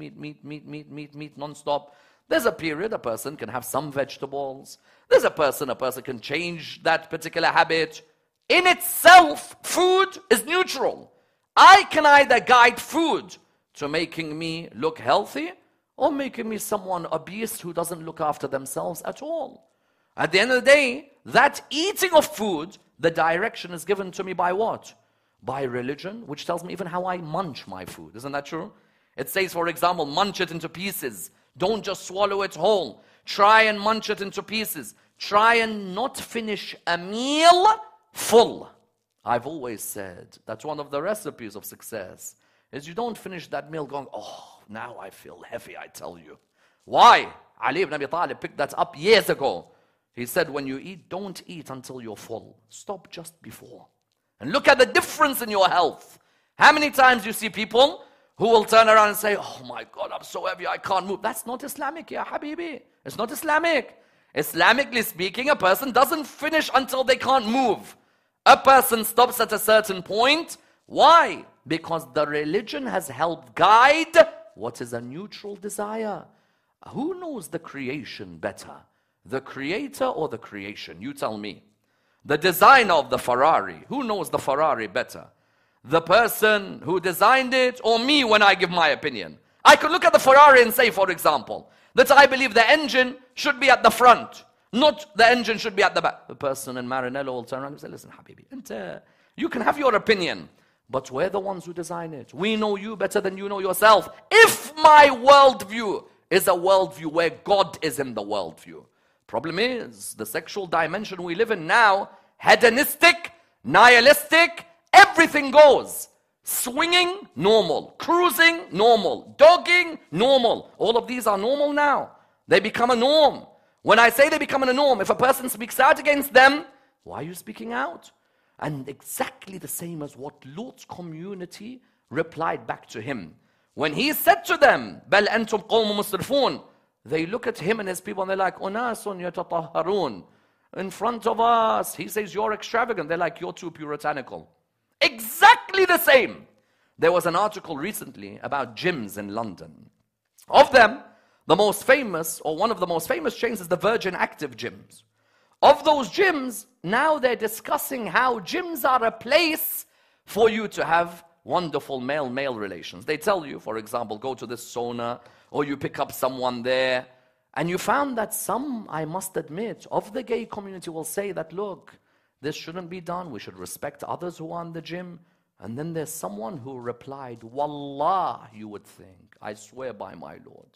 meat, non-stop. There's a period a person can have some vegetables. There's a person can change that particular habit. In itself, food is neutral. I can either guide food to making me look healthy or making me someone obese who doesn't look after themselves at all. At the end of the day, that eating of food, the direction is given to me by what? By religion, which tells me even how I munch my food. Isn't that true? It says, for example, munch it into pieces. Don't just swallow it whole. Try and munch it into pieces. Try and not finish a meal full. I've always said that's one of the recipes of success, is you don't finish that meal going, oh, now I feel heavy, I tell you. Why? Ali ibn Abi Talib picked that up years ago. He said, when you eat, don't eat until you're full. Stop just before. And look at the difference in your health. How many times you see people who will turn around and say, oh my God, I'm so heavy, I can't move. That's not Islamic, ya habibi. It's not Islamic. Islamically speaking, a person doesn't finish until they can't move. A person stops at a certain point. Why? Because the religion has helped guide what is a neutral desire. Who knows the creation better? The creator or the creation? You tell me. The designer of the Ferrari. Who knows the Ferrari better? The person who designed it or me when I give my opinion? I could look at the Ferrari and say, for example, that I believe the engine should be at the front. Not the engine should be at the back. The person in Maranello will turn around and say, listen, Habibi, you can have your opinion, but we're the ones who design it. We know you better than you know yourself. If my worldview is a worldview where God is in the worldview. Problem is, the sexual dimension we live in now, hedonistic, nihilistic, everything goes. Swinging, normal. Cruising, normal. Dogging, normal. All of these are normal now. They become a norm. When I say they become a norm, if a person speaks out against them, why are you speaking out? And exactly the same as what Lut's community replied back to him. When he said to them, بَلْ أَنْتُمْ قَوْمٌ مُسْرِفُونَ, they look at him and his people and they're like, أُنَاسٌ يَتَطَهَّرُونَ. In front of us, he says, you're extravagant. They're like, you're too puritanical. Exactly the same. There was an article recently about gyms in London. Of them, the most famous, or one of the most famous chains is the Virgin Active gyms. Of those gyms, now they're discussing how gyms are a place for you to have wonderful male-male relations. They tell you, for example, go to this sauna, or you pick up someone there. And you found that some, I must admit, of the gay community will say that, look, this shouldn't be done. We should respect others who are in the gym. And then there's someone who replied, Wallah, you would think, I swear by my Lord.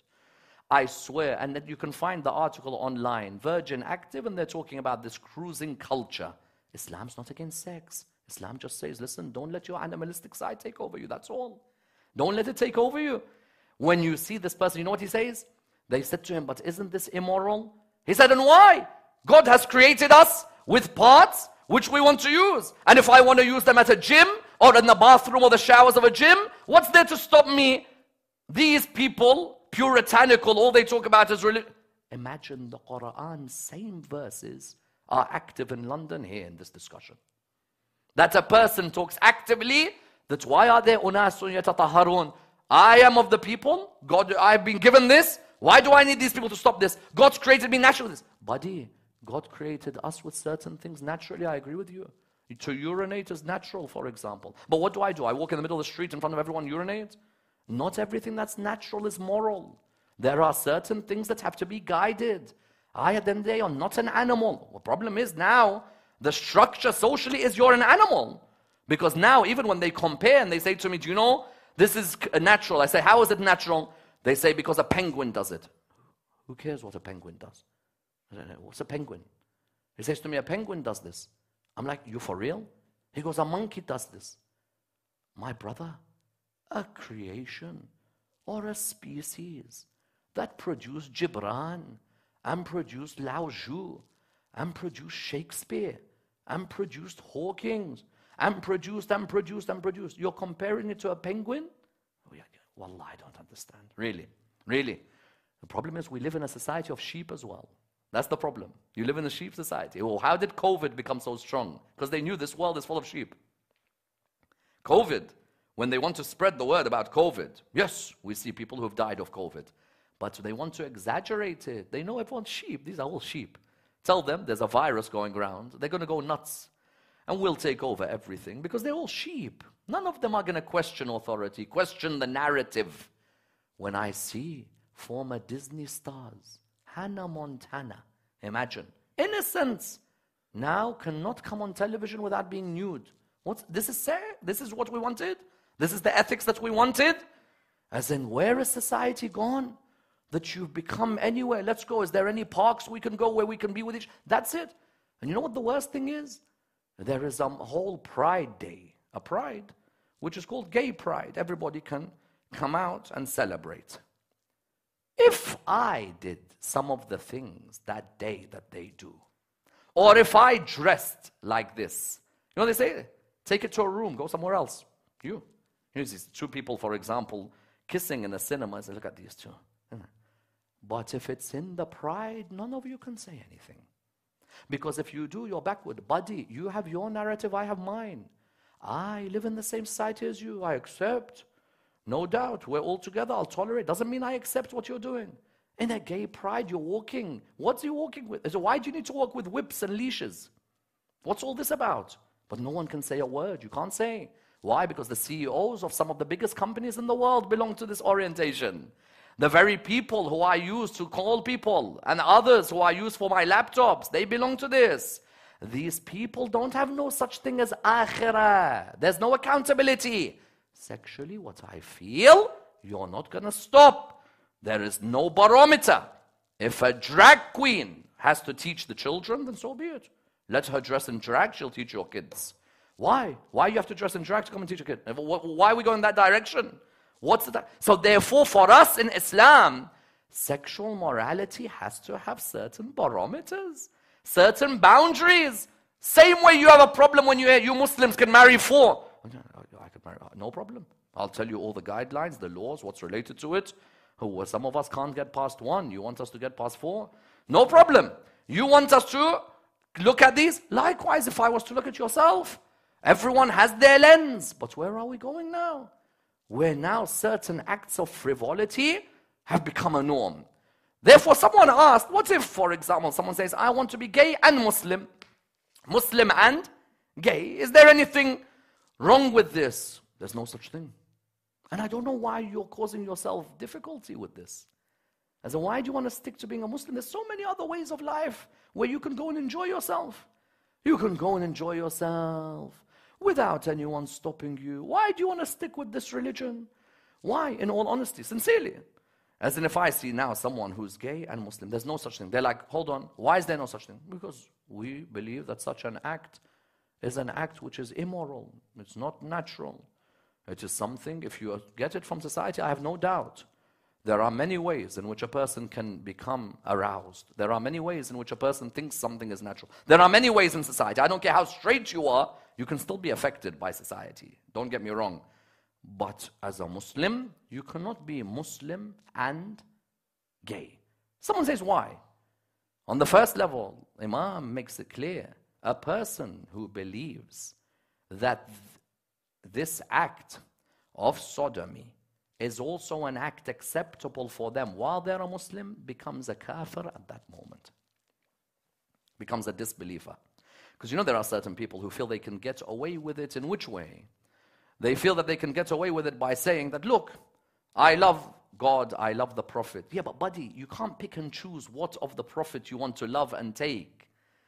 I swear, and that you can find the article online, Virgin Active, and they're talking about this cruising culture. Islam's not against sex. Islam just says, listen, don't let your animalistic side take over you, that's all. Don't let it take over you. When you see this person, you know what he says? They said to him, but isn't this immoral? He said, and why? God has created us with parts which we want to use. And if I want to use them at a gym, or in the bathroom or the showers of a gym, what's there to stop me? These people, puritanical, all they talk about is religion. Imagine the Quran, same verses are active in London here in this discussion. That a person talks actively, that's why are there unasun yatataharun? I am of the people, God, I've been given this, why do I need these people to stop this? God's created me naturally. Buddy, God created us with certain things naturally, I agree with you. To urinate is natural, for example. But what do? I walk in the middle of the street in front of everyone, urinate? Not everything that's natural is moral. There are certain things that have to be guided. I, at the end of the day, am not an animal. The problem is now, the structure socially is you're an animal. Because now, even when they compare and they say to me, do you know, this is natural. I say, how is it natural? They say, because a penguin does it. Who cares what a penguin does? I don't know, what's a penguin? He says to me, a penguin does this. I'm like, you for real? He goes, a monkey does this. My brother, a creation or a species that produced Gibran and produced Lao Zhu and produced Shakespeare and produced hawkings, and produced. You're comparing it to a penguin? Oh, yeah. Wallah, I don't understand. Really. The problem is we live in a society of sheep as well. That's the problem. You live in a sheep society. Well, how did COVID become so strong? Because they knew this world is full of sheep. COVID, when they want to spread the word about COVID, yes, we see people who have died of COVID, but they want to exaggerate it. They know everyone's sheep. These are all sheep. Tell them there's a virus going around. They're going to go nuts. And we'll take over everything because they're all sheep. None of them are going to question authority, question the narrative. When I see former Disney stars, Hannah Montana, imagine, innocence, now cannot come on television without being nude. This is sad? This is what we wanted? This is the ethics that we wanted? As in, where is society gone? That you've become anywhere. Let's go. Is there any parks we can go where we can be with each? That's it. And you know what the worst thing is? There is a whole Pride Day, a pride, which is called Gay Pride. Everybody can come out and celebrate. If I did some of the things that day that they do, or if I dressed like this, you know they say, take it to a room, go somewhere else. Here's these two people, for example, kissing in a cinema. I say, look at these two. But if it's in the pride, none of you can say anything. Because if you do, you're backward. Buddy, you have your narrative, I have mine. I live in the same society as you, I accept. No doubt, we're all together, I'll tolerate. Doesn't mean I accept what you're doing. In a gay pride, you're walking. What's you walking with? So why do you need to walk with whips and leashes? What's all this about? But no one can say a word. You can't say. Why? Because the CEOs of some of the biggest companies in the world belong to this orientation. The very people who I use to call people and others who I use for my laptops, they belong to this. These people don't have no such thing as akhirah. There's no accountability. Sexually, what I feel, you're not going to stop. There is no barometer. If a drag queen has to teach the children, then so be it. Let her dress in drag, she'll teach your kids. Why? Why you have to dress in drag to come and teach a kid? Why are we going in that direction? So therefore, for us in Islam, sexual morality has to have certain barometers, certain boundaries. Same way you have a problem when you Muslims can marry 4. I could marry, no problem. I'll tell you all the guidelines, the laws, what's related to it. Some of us can't get past 1. You want us to get past 4? No problem. You want us to look at these? Likewise, if I was to look at yourself, everyone has their lens. But where are we going now? Where now certain acts of frivolity have become a norm. Therefore, someone asked, what if, for example, someone says, I want to be gay and Muslim. Muslim and gay. Is there anything wrong with this? There's no such thing. And I don't know why you're causing yourself difficulty with this. As in, why do you want to stick to being a Muslim? There's so many other ways of life where you can go and enjoy yourself. You can go and enjoy yourself without anyone stopping you. Why do you want to stick with this religion? Why? In all honesty, sincerely. As in, if I see now someone who's gay and Muslim, there's no such thing. They're like, hold on, why is there no such thing? Because we believe that such an act is an act which is immoral. It's not natural. It is something, if you get it from society, I have no doubt. There are many ways in which a person can become aroused. There are many ways in which a person thinks something is natural. There are many ways in society. I don't care how straight you are, you can still be affected by society. Don't get me wrong. But as a Muslim, you cannot be Muslim and gay. Someone says, why? On the first level, Imam makes it clear. A person who believes that this act of sodomy is also an act acceptable for them while they're a Muslim becomes a kafir at that moment. Becomes a disbeliever. Because you know there are certain people who feel they can get away with it in which way? They feel that they can get away with it by saying that, look, I love God, I love the Prophet. Yeah, but buddy, you can't pick and choose what of the Prophet you want to love and take.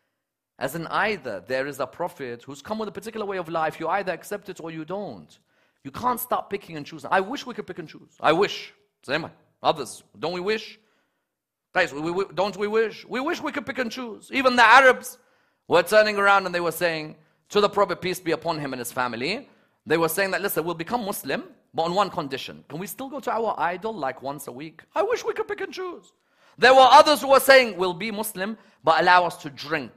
As in either there is a Prophet who's come with a particular way of life, you either accept it or you don't. You can't start picking and choosing. I wish we could pick and choose. I wish. Same. Others, don't we wish? Guys, don't we wish? We wish we could pick and choose. Even the Arabs were turning around and they were saying to the Prophet, peace be upon him and his family, they were saying that, listen, we'll become Muslim, but on one condition. Can we still go to our idol like once a week? I wish we could pick and choose. There were others who were saying, we'll be Muslim, but allow us to drink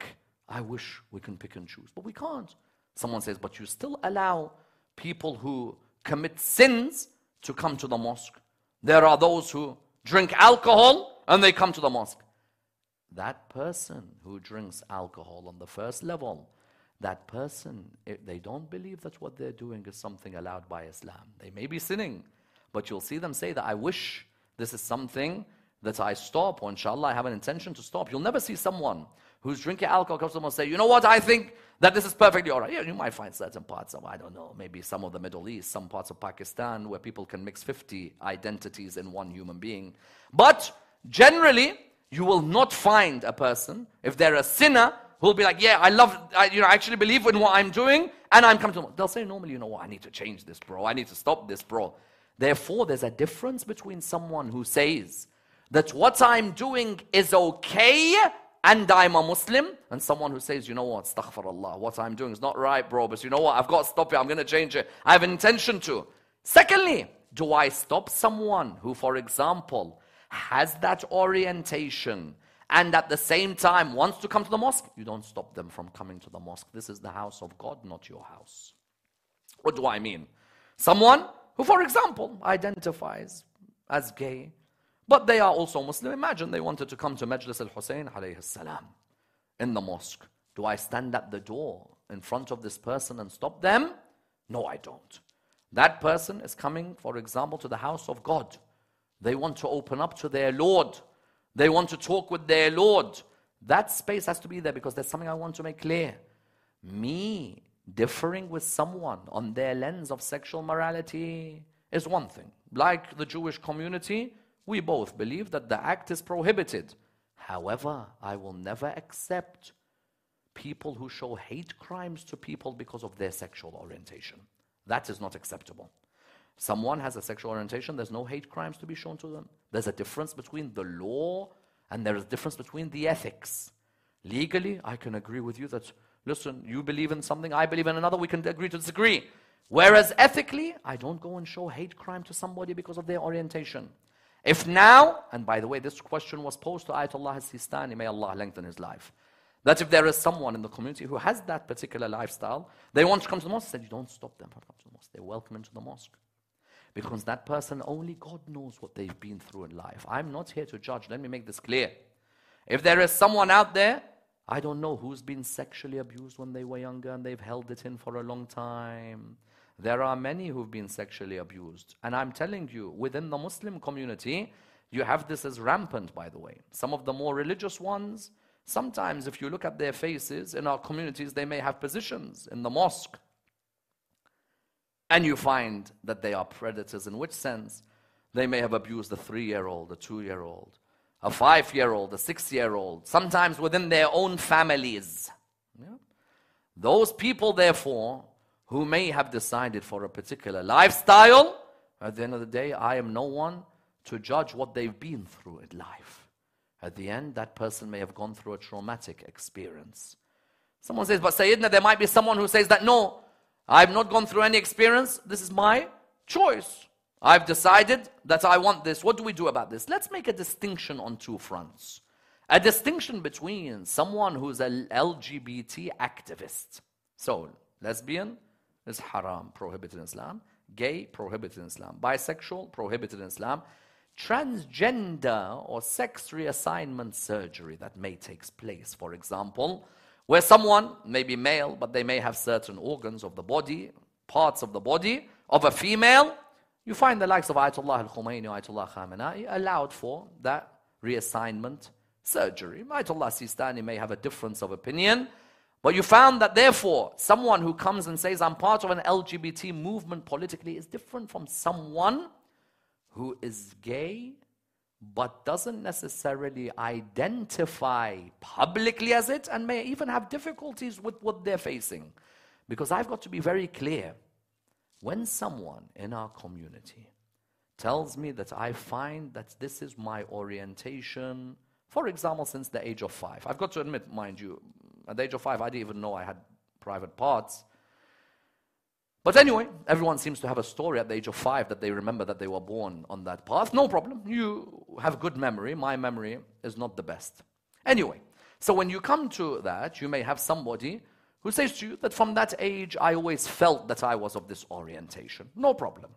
I wish we can pick and choose, but we can't. Someone says, but you still allow people who commit sins to come to the mosque. There are those who drink alcohol and they come to the mosque. That person who drinks alcohol on the first level, that person, they don't believe that what they're doing is something allowed by Islam. They may be sinning, but you'll see them say that I wish this is something that I stop, or inshallah I have an intention to stop. You'll never see someone who's drinking alcohol come to them and say, you know what, I think that this is perfectly all right. Yeah, you might find certain parts of, I don't know, maybe some of the Middle East, some parts of Pakistan where people can mix 50 identities in one human being. But generally, you will not find a person, if they're a sinner, who'll be like, yeah, I actually believe in what I'm doing, and I'm coming to them. They'll say normally, you know what, I need to change this, bro. I need to stop this, bro. Therefore, there's a difference between someone who says that what I'm doing is okay, and I'm a Muslim, and someone who says, you know what, astaghfirullah, what I'm doing is not right, bro, but you know what, I've got to stop it, I'm going to change it. I have an intention to. Secondly, do I stop someone who, for example, has that orientation and at the same time wants to come to the mosque? You don't stop them from coming to the mosque. This is the house of God, not your house. What do I mean? Someone who, for example, identifies as gay, but they are also Muslim. Imagine they wanted to come to Majlis al-Hussein alayhi salam in the mosque. Do I stand at the door in front of this person and stop them? No, I don't. That person is coming, for example, to the house of God. They want to open up to their Lord. They want to talk with their Lord. That space has to be there because there's something I want to make clear. Me differing with someone on their lens of sexual morality is one thing. Like the Jewish community, we both believe that the act is prohibited. However, I will never accept people who show hate crimes to people because of their sexual orientation. That is not acceptable. Someone has a sexual orientation, there's no hate crimes to be shown to them. There's a difference between the law and there is a difference between the ethics. Legally, I can agree with you that, listen, you believe in something, I believe in another, we can agree to disagree. Whereas ethically, I don't go and show hate crime to somebody because of their orientation. If now, and by the way, this question was posed to Ayatollah al-Sistani, may Allah lengthen his life, that if there is someone in the community who has that particular lifestyle, they want to come to the mosque, said, you don't stop them from coming to the mosque. They're welcome into the mosque. Because that person, only God knows what they've been through in life. I'm not here to judge. Let me make this clear. If there is someone out there, I don't know who's been sexually abused when they were younger and they've held it in for a long time. There are many who've been sexually abused. And I'm telling you, within the Muslim community, you have this as rampant, by the way. Some of the more religious ones, sometimes if you look at their faces in our communities, they may have positions in the mosque. And you find that they are predators. In which sense? They may have abused a 3-year-old, a 2-year-old, a 5-year-old, a 6-year-old, sometimes within their own families. Yeah? Those people, therefore, who may have decided for a particular lifestyle, at the end of the day, I am no one to judge what they've been through in life. At the end, that person may have gone through a traumatic experience. Someone says, but Sayyidina, there might be someone who says that, no, I've not gone through any experience. This is my choice. I've decided that I want this. What do we do about this? Let's make a distinction on two fronts. A distinction between someone who's an LGBT activist. So, lesbian is haram, prohibited in Islam. Gay, prohibited in Islam. Bisexual, prohibited in Islam. Transgender or sex reassignment surgery that may take place, for example, where someone may be male, but they may have certain organs of the body, parts of the body of a female. You find the likes of Ayatollah al-Khomeini, Ayatollah Khamenei allowed for that reassignment surgery. Ayatollah Sistani may have a difference of opinion, but you found that therefore, someone who comes and says, I'm part of an LGBT movement politically is different from someone who is gay, but doesn't necessarily identify publicly as it and may even have difficulties with what they're facing. Because I've got to be very clear. When someone in our community tells me that I find that this is my orientation, for example, since the age of 5. I've got to admit, mind you, at the age of 5, I didn't even know I had private parts. But anyway, everyone seems to have a story at the age of 5 that they remember that they were born on that path. No problem. You have good memory. My memory is not the best. Anyway, So when you come to that, you may have somebody who says to you that from that age, I always felt that I was of this orientation. No problem.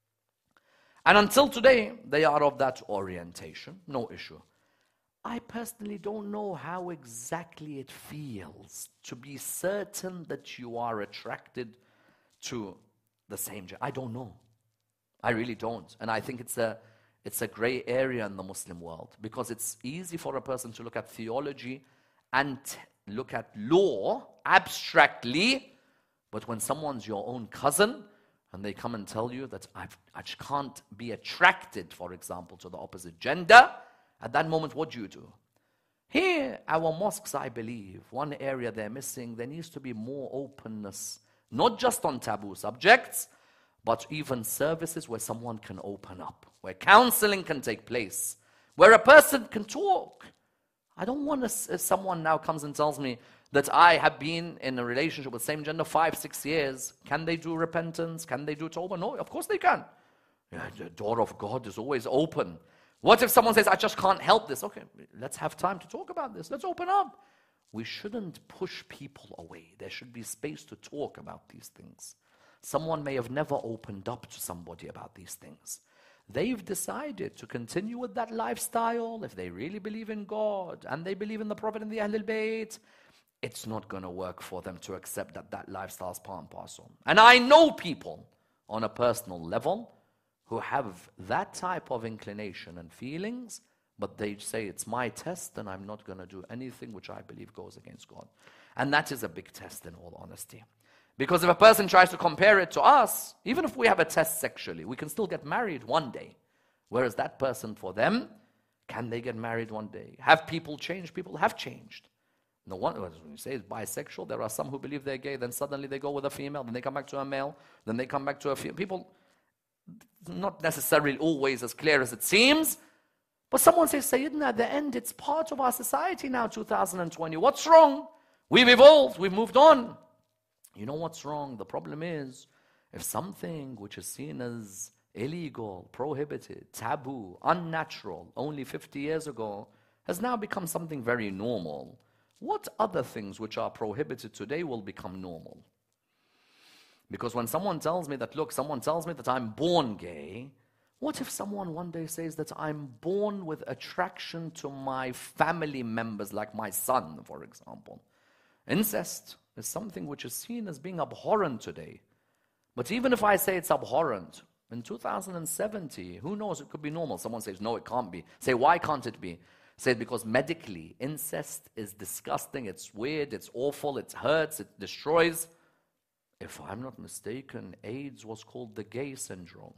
And until today, they are of that orientation. No issue. I personally don't know how exactly it feels to be certain that you are attracted to the same gender. I don't know. I really don't. And I think it's a gray area in the Muslim world, because it's easy for a person to look at theology and look at law abstractly, but when someone's your own cousin and they come and tell you that I just can't be attracted, for example, to the opposite gender, at that moment, what do you do? Here, our mosques, I believe, one area they're missing, there needs to be more openness, not just on taboo subjects, but even services where someone can open up, where counseling can take place, where a person can talk. I don't want if someone now comes and tells me that I have been in a relationship with same gender 5-6 years. Can they do repentance? Can they do tawbah? No, of course they can. Yeah, the door of God is always open. What if someone says, I just can't help this? Okay, let's have time to talk about this. Let's open up. We shouldn't push people away. There should be space to talk about these things. Someone may have never opened up to somebody about these things. They've decided to continue with that lifestyle. If they really believe in God and they believe in the Prophet and the Ahlul Bayt, it's not going to work for them to accept that lifestyle is part and parcel. And I know people on a personal level who have that type of inclination and feelings, but they say it's my test and I'm not going to do anything which I believe goes against God. And that is a big test, in all honesty. Because if a person tries to compare it to us, even if we have a test sexually, we can still get married one day. Whereas that person, for them, can they get married one day? Have people changed? People have changed. No one, when you say it's bisexual, there are some who believe they're gay, then suddenly they go with a female, then they come back to a male, then they come back to a female. People, not necessarily always as clear as it seems, but someone says, Sayyidina, at the end, it's part of our society now, 2020. What's wrong? We've evolved, we've moved on. You know what's wrong? The problem is, if something which is seen as illegal, prohibited, taboo, unnatural, only 50 years ago, has now become something very normal, what other things which are prohibited today will become normal? Because when someone tells me that, look, someone tells me that I'm born gay, what if someone one day says that I'm born with attraction to my family members, like my son, for example? Incest is something which is seen as being abhorrent today. But even if I say it's abhorrent, in 2070, who knows, it could be normal. Someone says, no, it can't be. Say, why can't it be? Say, because medically, incest is disgusting, it's weird, it's awful, it hurts, it destroys. If I'm not mistaken, AIDS was called the gay syndrome.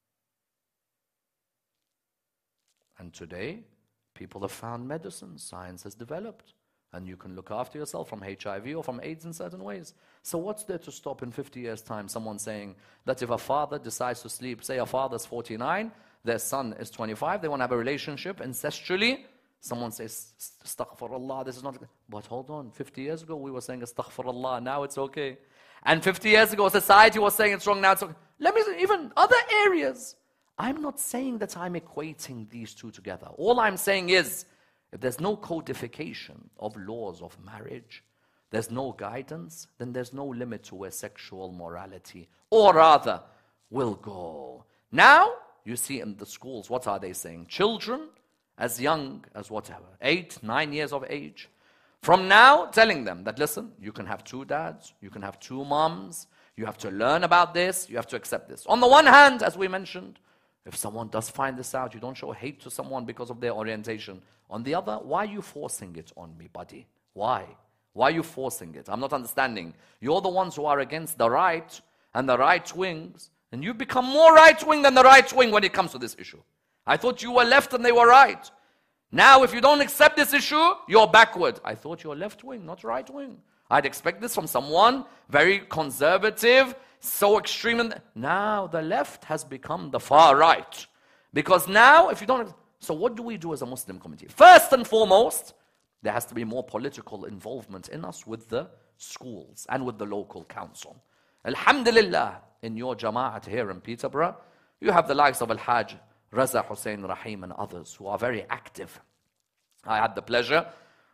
And today, people have found medicine, science has developed, and you can look after yourself from HIV or from AIDS in certain ways. So what's there to stop in 50 years' time someone saying that if a father decides to sleep, say a father's 49, their son is 25, they want to have a relationship incestually, someone says, astaghfirullah, this is not... But hold on, 50 years ago we were saying astaghfirullah, now it's okay. And 50 years ago society was saying it's wrong, now it's okay. Let me say, even other areas. I'm not saying that I'm equating these two together. All I'm saying is, if there's no codification of laws of marriage, there's no guidance, then there's no limit to where sexual morality, or rather, will go. Now, you see in the schools, what are they saying? Children, as young as whatever, 8, 9 years of age, from now, telling them that, listen, you can have 2 dads, you can have 2 moms, you have to learn about this, you have to accept this. On the one hand, as we mentioned, if someone does find this out, you don't show hate to someone because of their orientation. On the other, why are you forcing it on me, buddy? Why? Why are you forcing it? I'm not understanding. You're the ones who are against the right and the right wings, and you've become more right wing than the right wing when it comes to this issue. I thought you were left and they were right. Now, if you don't accept this issue, you're backward. I thought you're left wing, not right wing. I'd expect this from someone very conservative, so extreme. And now the left has become the far right. Because now, if you don't... So what do we do as a Muslim community? First and foremost, there has to be more political involvement in us with the schools and with the local council. Alhamdulillah, in your Jama'at here in Peterborough, you have the likes of Al-Hajj Raza Hussein Rahim and others who are very active. I had the pleasure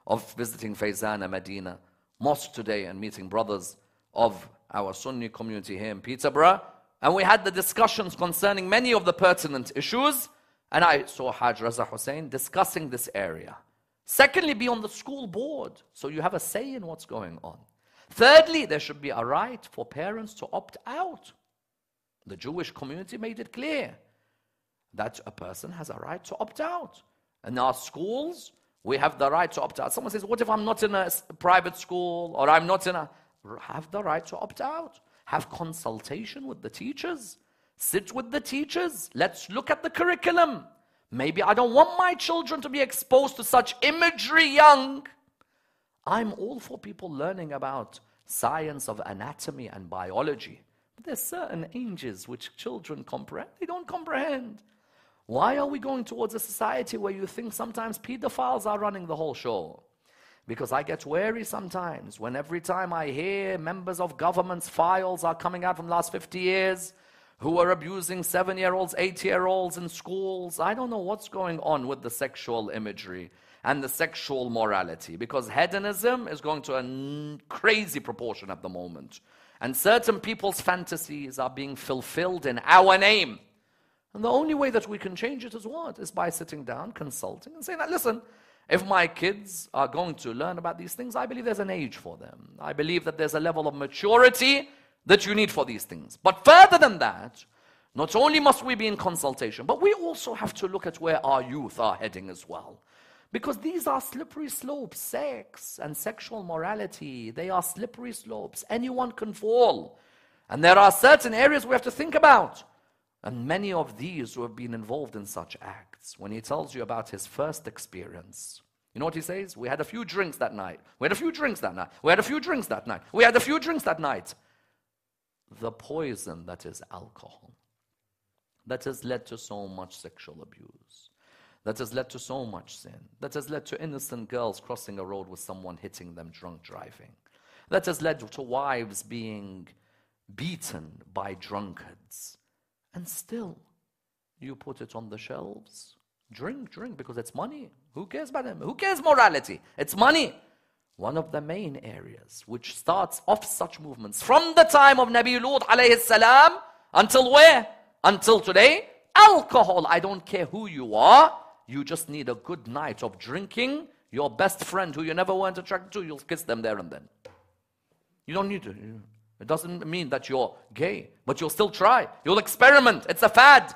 of visiting Faizana, Medina, mosque today, and meeting brothers of our Sunni community here in Peterborough. And we had the discussions concerning many of the pertinent issues. And I saw Haj Raza Hussain discussing this area. Secondly, be on the school board, so you have a say in what's going on. Thirdly, there should be a right for parents to opt out. The Jewish community made it clear that a person has a right to opt out. In our schools, we have the right to opt out. Someone says, what if I'm not in a private school, or I'm not in a... Have the right to opt out. Have consultation with the teachers. Sit with the teachers. Let's look at the curriculum. Maybe I don't want my children to be exposed to such imagery young. I'm all for people learning about science of anatomy and biology. But there's certain ages which children comprehend. They don't comprehend. Why are we going towards a society where you think sometimes pedophiles are running the whole show? Because I get wary sometimes when every time I hear members of government's files are coming out from the last 50 years who are abusing 7-year-olds, 8-year-olds in schools. I don't know what's going on with the sexual imagery and the sexual morality, because hedonism is going to a crazy proportion at the moment. And certain people's fantasies are being fulfilled in our name. And the only way that we can change it is what? Is by sitting down, consulting, and saying that, listen, if my kids are going to learn about these things, I believe there's an age for them. I believe that there's a level of maturity that you need for these things. But further than that, not only must we be in consultation, but we also have to look at where our youth are heading as well. Because these are slippery slopes. Sex and sexual morality, they are slippery slopes. Anyone can fall. And there are certain areas we have to think about. And many of these who have been involved in such acts, when he tells you about his first experience, you know what he says? We had a few drinks that night. We had a few drinks that night. We had a few drinks that night. We had a few drinks that night. The poison that is alcohol, that has led to so much sexual abuse, that has led to so much sin, that has led to innocent girls crossing a road with someone hitting them drunk driving, that has led to wives being beaten by drunkards. And still, you put it on the shelves. Drink, because it's money. Who cares about them? Who cares morality? It's money. One of the main areas which starts off such movements from the time of Nabi Lut alayhi salam until where? Until today. Alcohol. I don't care who you are. You just need a good night of drinking. Your best friend who you never weren't attracted to, you'll kiss them there and then. You don't need to. It doesn't mean that you're gay, but you'll still try. You'll experiment. It's a fad.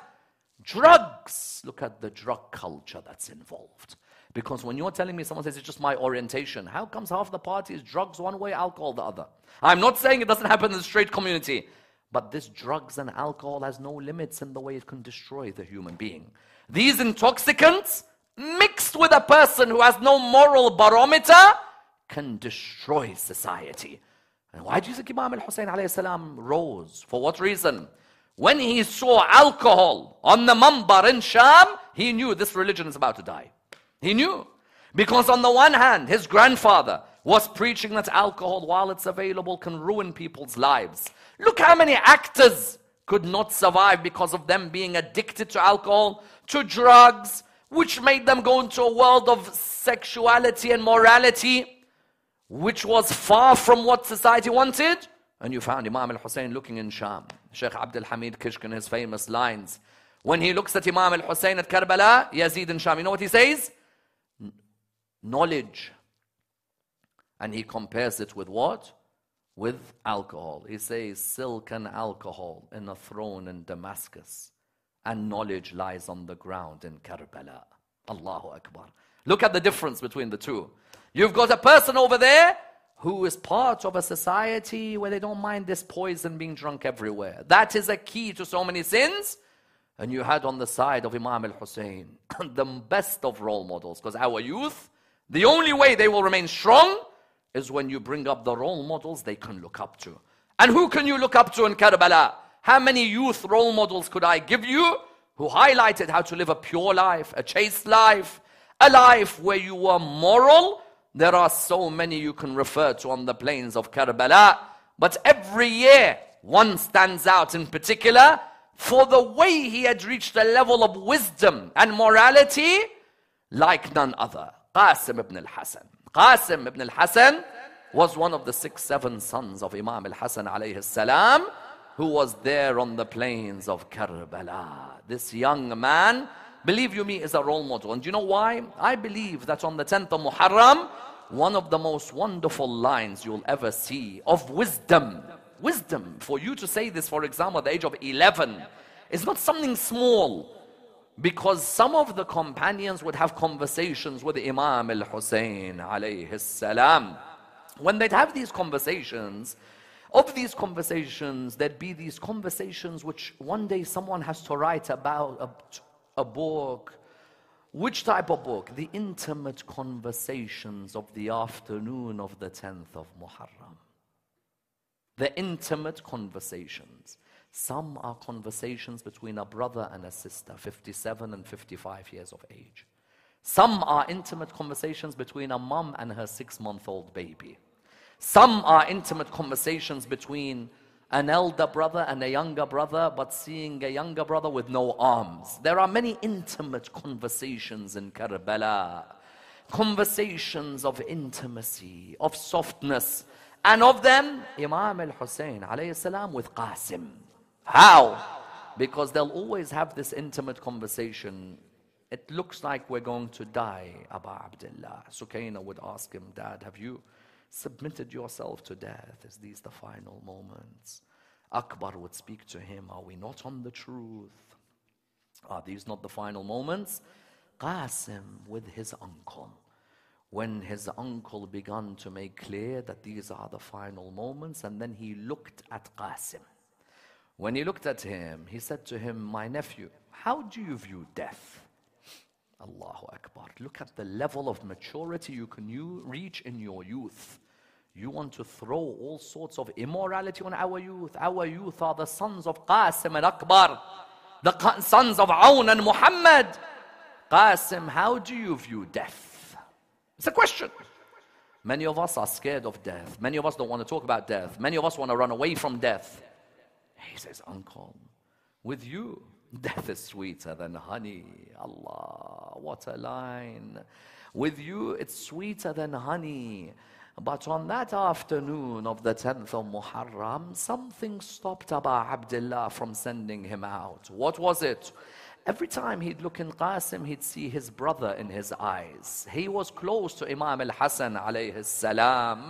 Drugs. Look at the drug culture that's involved. Because when you're telling me, someone says, it's just my orientation. How comes half the party is drugs one way, alcohol the other? I'm not saying it doesn't happen in the straight community. But this drugs and alcohol has no limits in the way it can destroy the human being. These intoxicants, mixed with a person who has no moral barometer, can destroy society. And why do you think Imam al-Hussein alayhi salam rose? For what reason? When he saw alcohol on the Mambar in Sham, he knew this religion is about to die. He knew. Because on the one hand, his grandfather was preaching that alcohol, while it's available, can ruin people's lives. Look how many actors could not survive because of them being addicted to alcohol, to drugs, which made them go into a world of sexuality and morality, which was far from what society wanted. And you found Imam al-Hussein looking in Sham. Sheikh Abdul Hamid Kishkin, his famous lines. When he looks at Imam al-Hussein at Karbala, Yazid in Sham, you know what he says? Knowledge. And he compares it with what? With alcohol. He says, silk and alcohol in a throne in Damascus, and knowledge lies on the ground in Karbala. Allahu Akbar. Look at the difference between the two. You've got a person over there who is part of a society where they don't mind this poison being drunk everywhere. That is a key to so many sins. And you had on the side of Imam al-Hussein the best of role models, because our youth, the only way they will remain strong is when you bring up the role models they can look up to. And who can you look up to in Karbala? How many youth role models could I give you who highlighted how to live a pure life, a chaste life, a life where you were moral? There are so many you can refer to on the plains of Karbala. But every year, one stands out in particular for the way he had reached a level of wisdom and morality like none other. Qasim ibn al-Hasan. Qasim ibn al-Hasan was one of the 6-7 sons of Imam al-Hasan alayhi salam, who was there on the plains of Karbala. This young man, believe you me, is a role model. And do you know why? I believe that on the 10th of Muharram, one of the most wonderful lines you'll ever see of wisdom. Wisdom, for you to say this, for example, at the age of 11, is not something small. Because some of the companions would have conversations with Imam al-Hussein alayhi salam. When they'd have these conversations, of these conversations, there'd be these conversations which one day someone has to write about a book. Which type of book? The intimate conversations of the afternoon of the 10th of Muharram. The intimate conversations. Some are conversations between a brother and a sister, 57 and 55 years of age. Some are intimate conversations between a mom and her 6-month-old baby. Some are intimate conversations between an elder brother and a younger brother, but seeing a younger brother with no arms. There are many intimate conversations in Karbala. Conversations of intimacy, of softness. And of them, Imam al-Hussein alayhi salam with Qasim. How? Because they'll always have this intimate conversation. It looks like we're going to die, Abu Abdullah. Sukaina would ask him, Dad, have you submitted yourself to death? Is these the final moments? Akbar would speak to him, are we not on the truth? Are these not the final moments? Qasim with his uncle. When his uncle began to make clear that these are the final moments, and then he looked at Qasim. When he looked at him, he said to him, my nephew, how do you view death? Allahu Akbar. Look at the level of maturity you can reach in your youth. You want to throw all sorts of immorality on our youth. Our youth are the sons of Qasim and Akbar, the sons of Aun and Muhammad. Qasim, how do you view death? It's a question. Many of us are scared of death. Many of us don't want to talk about death. Many of us want to run away from death. He says, uncle, with you, death is sweeter than honey. Allah, what a line. With you, it's sweeter than honey. But on that afternoon of the 10th of Muharram, something stopped Abu Abdullah from sending him out. What was it? Every time he'd look in Qasim, he'd see his brother in his eyes. He was close to Imam al-Hasan alayhi salam.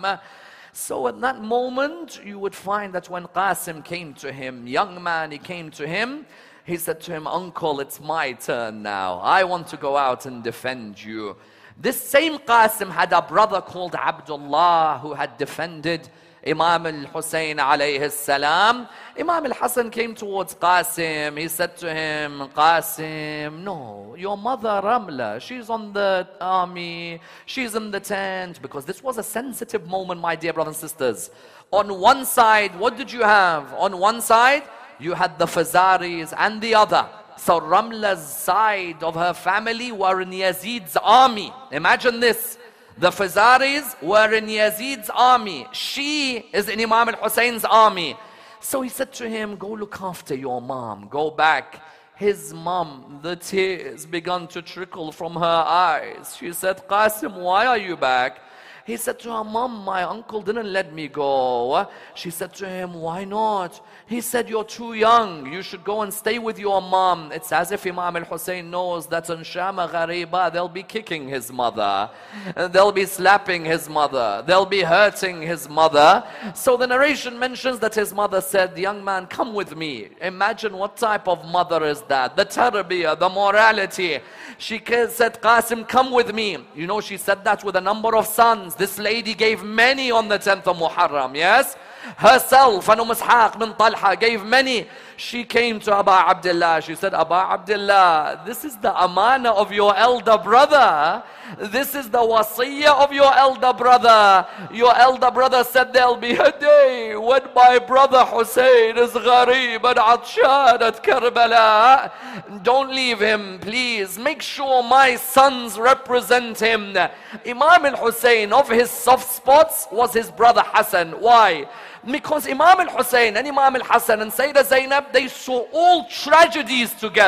So at that moment, you would find that when Qasim came to him, young man, he came to him, he said to him, uncle, it's my turn now. I want to go out and defend you. This same Qasim had a brother called Abdullah who had defended Imam al-Hussein alayhi salam. Imam al-Hasan came towards Qasim. He said to him, Qasim, no, your mother Ramla, she's on the army, she's in the tent. Because this was a sensitive moment, my dear brothers and sisters. On one side, what did you have? On one side, you had the Fazaris, and the other. So Ramla's side of her family were in Yazid's army. Imagine this. The Fazaris were in Yazid's army. She is in Imam al-Hussein's army. So he said to him, go look after your mom. Go back. His mom, the tears began to trickle from her eyes. She said, Qasim, why are you back? He said to her, Mom, my uncle didn't let me go. She said to him, why not? He said, you're too young. You should go and stay with your mom. It's as if Imam al-Hussein knows that in Shama Ghariba, they'll be kicking his mother. They'll be slapping his mother. They'll be hurting his mother. So the narration mentions that his mother said, young man, come with me. Imagine what type of mother is that. The tarbiyah, the morality. She said, Qasim, come with me. You know, she said that with a number of sons. This lady gave many on the 10th of Muharram, yes? Herself, and Ishaq bin Talha gave many. She came to Abu Abdullah. She said, Abu Abdullah, this is the amana of your elder brother. This is the wasiyah of your elder brother. Your elder brother said there'll be a day when my brother Hussein is gharib and atshan at Karbala. Don't leave him, please. Make sure my sons represent him. Imam al-Hussein, of his soft spots, was his brother Hassan. Why? Because Imam al-Hussein and Imam al-Hassan and Sayyidah Zainab, they saw all tragedies together.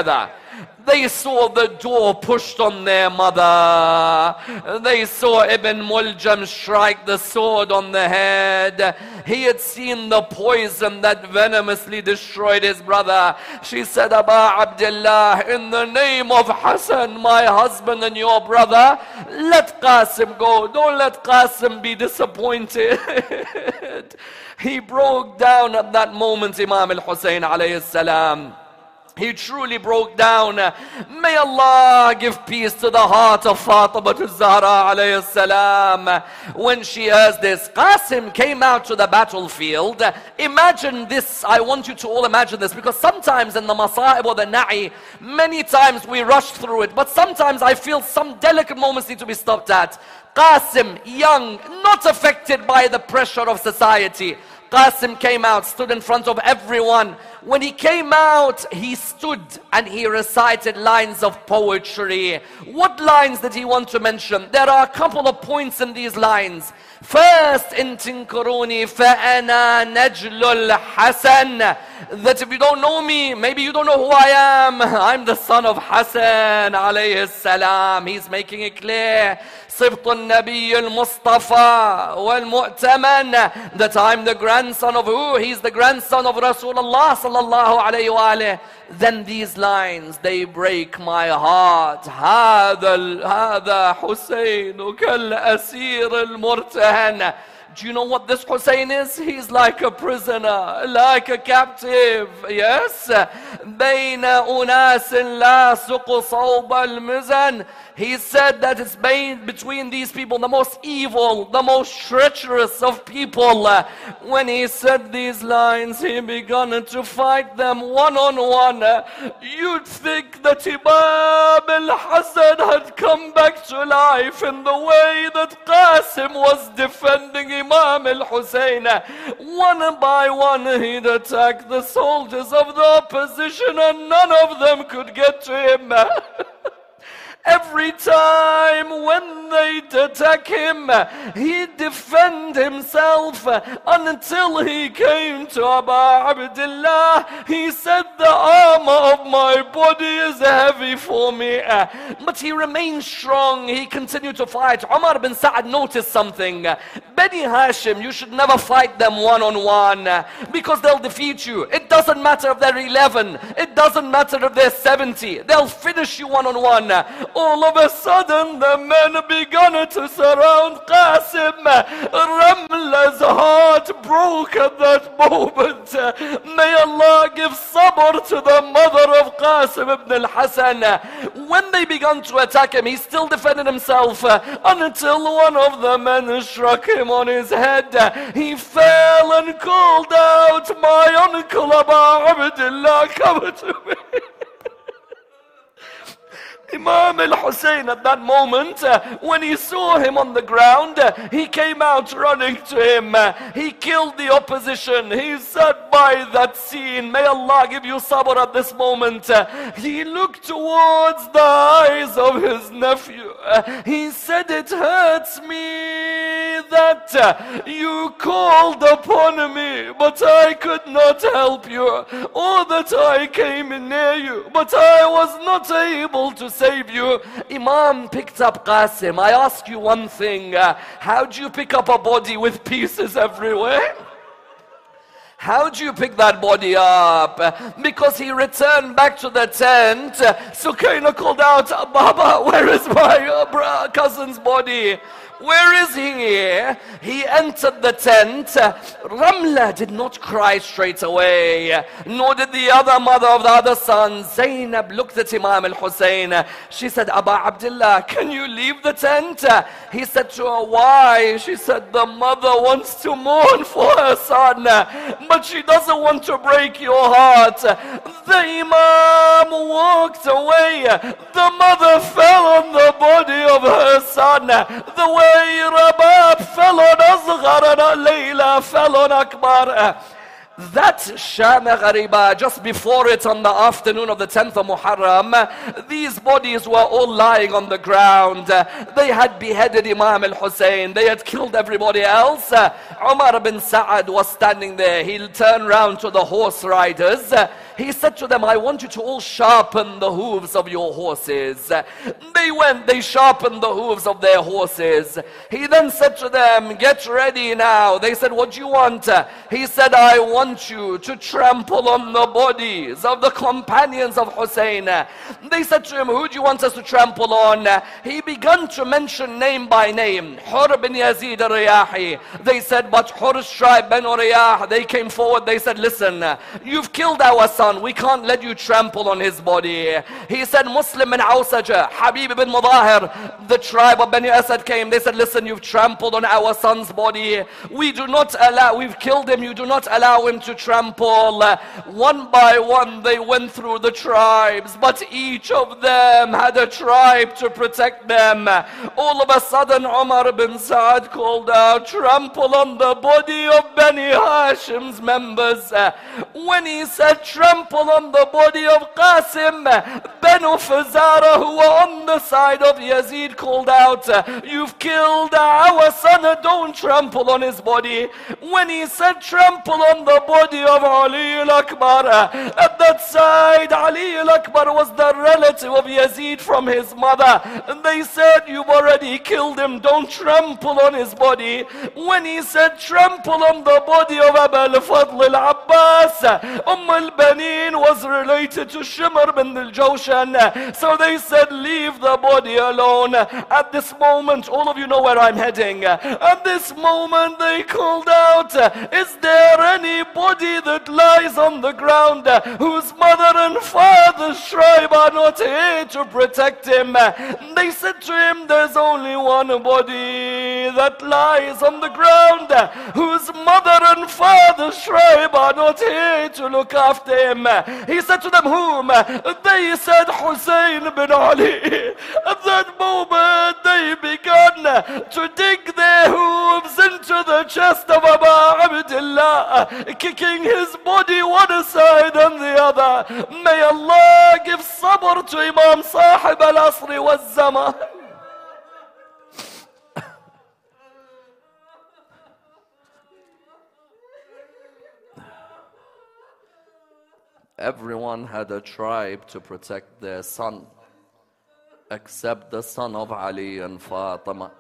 They saw the door pushed on their mother. They saw Ibn Muljam strike the sword on the head. He had seen the poison that venomously destroyed his brother. She said, Aba Abdullah, in the name of Hassan, my husband and your brother, let Qasim go. Don't let Qasim be disappointed. He broke down at that moment, Imam al-Hussein alayhi salam. He truly broke down. May Allah give peace to the heart of Fatima al-Zahra alayhi salam. When she hears this, Qasim came out to the battlefield. Imagine this, I want you to all imagine this, because sometimes in the Masa'ib or the Na'i, many times we rush through it, but sometimes I feel some delicate moments need to be stopped at. Qasim, young, not affected by the pressure of society. Qasim came out, stood in front of everyone. When he came out, he stood and he recited lines of poetry. What lines did he want to mention? There are a couple of points in these lines. First, in Tinkuruni fa'ana najlul Hasan. That if you don't know me, maybe you don't know who I am. I'm the son of Hassan alayhi salam. He's making it clear. صبط النبي المصطفى والمؤتمن, that I'm the grandson of who? He's the grandson of Rasulullah sallallahu alayhi wa alayhi. Then these lines, they break my heart. هذا حسين كالأسير المرتهن. Do you know what this Hussein is? He's like a prisoner, like a captive. Yes. بين أناس لا سق صوب المزن. He said that it's between these people, the most evil, the most treacherous of people. When he said these lines, he began to fight them one-on-one. You'd think that Imam al-Hasan had come back to life in the way that Qasim was defending Imam al-Hussein. One by one, he'd attack the soldiers of the opposition, and none of them could get to him. Every time when they'd attack him, he'd defend himself until he came to Abu Abdullah. He said, the armor of my body is heavy for me. But he remained strong. He continued to fight. Umar bin Sa'ad noticed something. Bani Hashim, you should never fight them one-on-one, because they'll defeat you. It doesn't matter if they're 11. It doesn't matter if they're 70. They'll finish you one-on-one. All of a sudden, the men began to surround Qasim. Ramla's heart broke at that moment. May Allah give sabr to the mother of Qasim ibn al-Hasan. When they began to attack him, he still defended himself until one of the men struck him on his head. He fell and called out, my uncle Abu Abdullah, come to me. Imam al-Hussein at that moment, when he saw him on the ground, he came out running to him. He killed the opposition. He sat by that scene. May Allah give you sabr at this moment. He looked towards the eyes of his nephew. He said, it hurts me that you called upon me, but I could not help you, or that I came near you, but I was not able to save you. Imam picked up Qasim. I ask you one thing. How do you pick up a body with pieces everywhere? How do you pick that body up? Because he returned back to the tent. Sukaina called out, Baba, where is my cousin's body? Where is he? He entered the tent. Ramla did not cry straight away, nor did the other mother of the other son. Zainab looked at Imam al-Hussein. She said, Aba Abdullah, can you leave the tent? He said to her, why? She said, the mother wants to mourn for her son, but she doesn't want to break your heart. The Imam walked away. The mother fell on the body of her son. The way Rabab fell on Asghar and Layla fell on Akbar. that Shana Ghariba, just before it on the afternoon of the 10th of Muharram, these bodies were all lying on the ground. They had beheaded Imam al-Hussein. They had killed everybody else. Umar bin Sa'ad was standing there. He turned round to the horse riders. He said to them, I want you to all sharpen the hooves of your horses. They went, they sharpened the hooves of their horses. He then said to them, get ready now. They said, what do you want? He said, I want you to trample on the bodies of the companions of Hussein. They said to him, who do you want us to trample on? He began to mention name by name. Hur bin Yazid al-Riyahi. They said, but Hur's tribe, Banu Riyah, they came forward. They said, listen, you've killed our son. We can't let you trample on his body. He said, Muslim bin Awsaja, Habib bin Mudahir, the tribe of Bani Asad came. They said, listen, you've trampled on our son's body. We do not allow, we've killed him. You do not allow him to trample. One by one, they went through the tribes, but each of them had a tribe to protect them. All of a sudden, Umar bin Sa'ad called out, trample on the body of Bani Hashim's members. When he said, trample on the body of Qasim, Banu Fazara, who were on the side of Yazid, called out, you've killed our son, don't trample on his body. When he said trample on the body of Ali al-Akbar, at that side Ali al-Akbar was the relative of Yazid from his mother, and they said, you've already killed him, don't trample on his body. When he said trample on the body of Abu al-Fadl al-Abbas, al-Banin was related to Shimr bin al-Jawshan, so they said leave the body alone. At this moment, all of you know where I'm heading. At this moment they called out, is there anybody that lies on the ground whose mother and father's tribe are not here to protect him? They said to him, there's only one body that lies on the ground whose mother and father's tribe are not here to look after him. He said to them, whom? They said, Hussein bin Ali. At that moment, they began to dig their hooves into the chest of Abu Abdullah, kicking his body one side and the other. May Allah give sabr to Imam Sahib al-Asri wal-Zaman. Everyone had a tribe to protect their son, except the son of Ali and Fatima.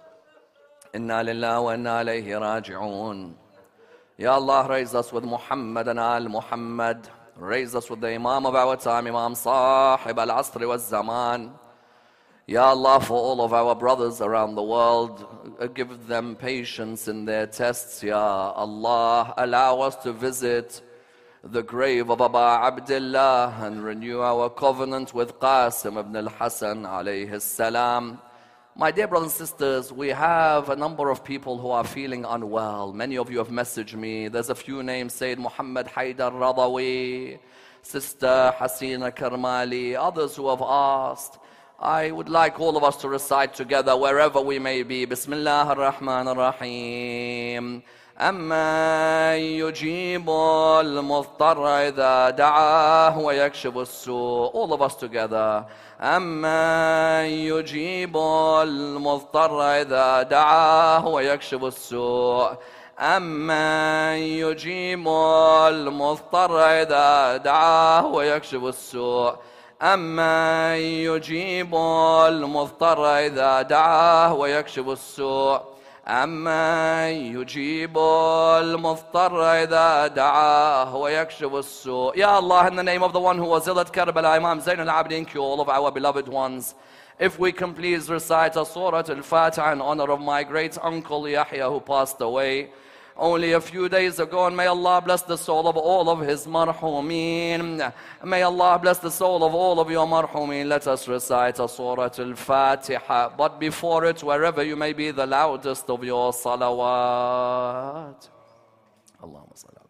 Inna lillahi wa inna alayhi raji'un. Ya Allah, raise us with Muhammad and Al Muhammad. Raise us with the Imam of our time, Imam Sahib al-Asri wal-Zaman. Ya Allah, for all of our brothers around the world, give them patience in their tests. Ya Allah, allow us to visit the grave of Abu Abdullah and renew our covenant with Qasim ibn al-Hasan alayhi salam. My dear brothers and sisters, we have a number of people who are feeling unwell. Many of you have messaged me. There's a few names, Sayyid Muhammad Haidar Radawi, Sister Hasina Karmali, others who have asked. I would like all of us to recite together wherever we may be. Bismillah ar-Rahman ar-Rahim. أَمَّن يُجِيبُ الْمُضْطَرَّ إِذَا دَعَاهُ وَيَكْشِفُ السُّوءَ. All of us together. أَمَّن يُجِيبُ الْمُضْطَرَّ إِذَا دَعَاهُ وَيَكْشِفُ السُّوءَ. أَمَّن يُجِيبُ الْمُضْطَرَّ إِذَا دَعَاهُ وَيَكْشِفُ السُّوءَ. أَمَّن يُجِيبُ الْمُضْطَرَّ إِذَا دَعَاهُ وَيَكْشِفُ السُّوءَ. أَمَّن يُجِيبُ الْمُضْطَرَّ إِذَا دَعَاهُ وَيَكْشِفُ السُّوءَ. Ya Allah, in the name of the one who was ill at Karbala, Imam Zain al-Abidin, cure all of our beloved ones. If we can please recite a Surah Al-Fatiha in honor of my great uncle Yahya who passed away only a few days ago, and may Allah bless the soul of all of his marhumeen. May Allah bless the soul of all of your marhumeen. Let us recite a Surah Al-Fatiha, but before it, wherever you may be, the loudest of your salawat. Allahumma salli.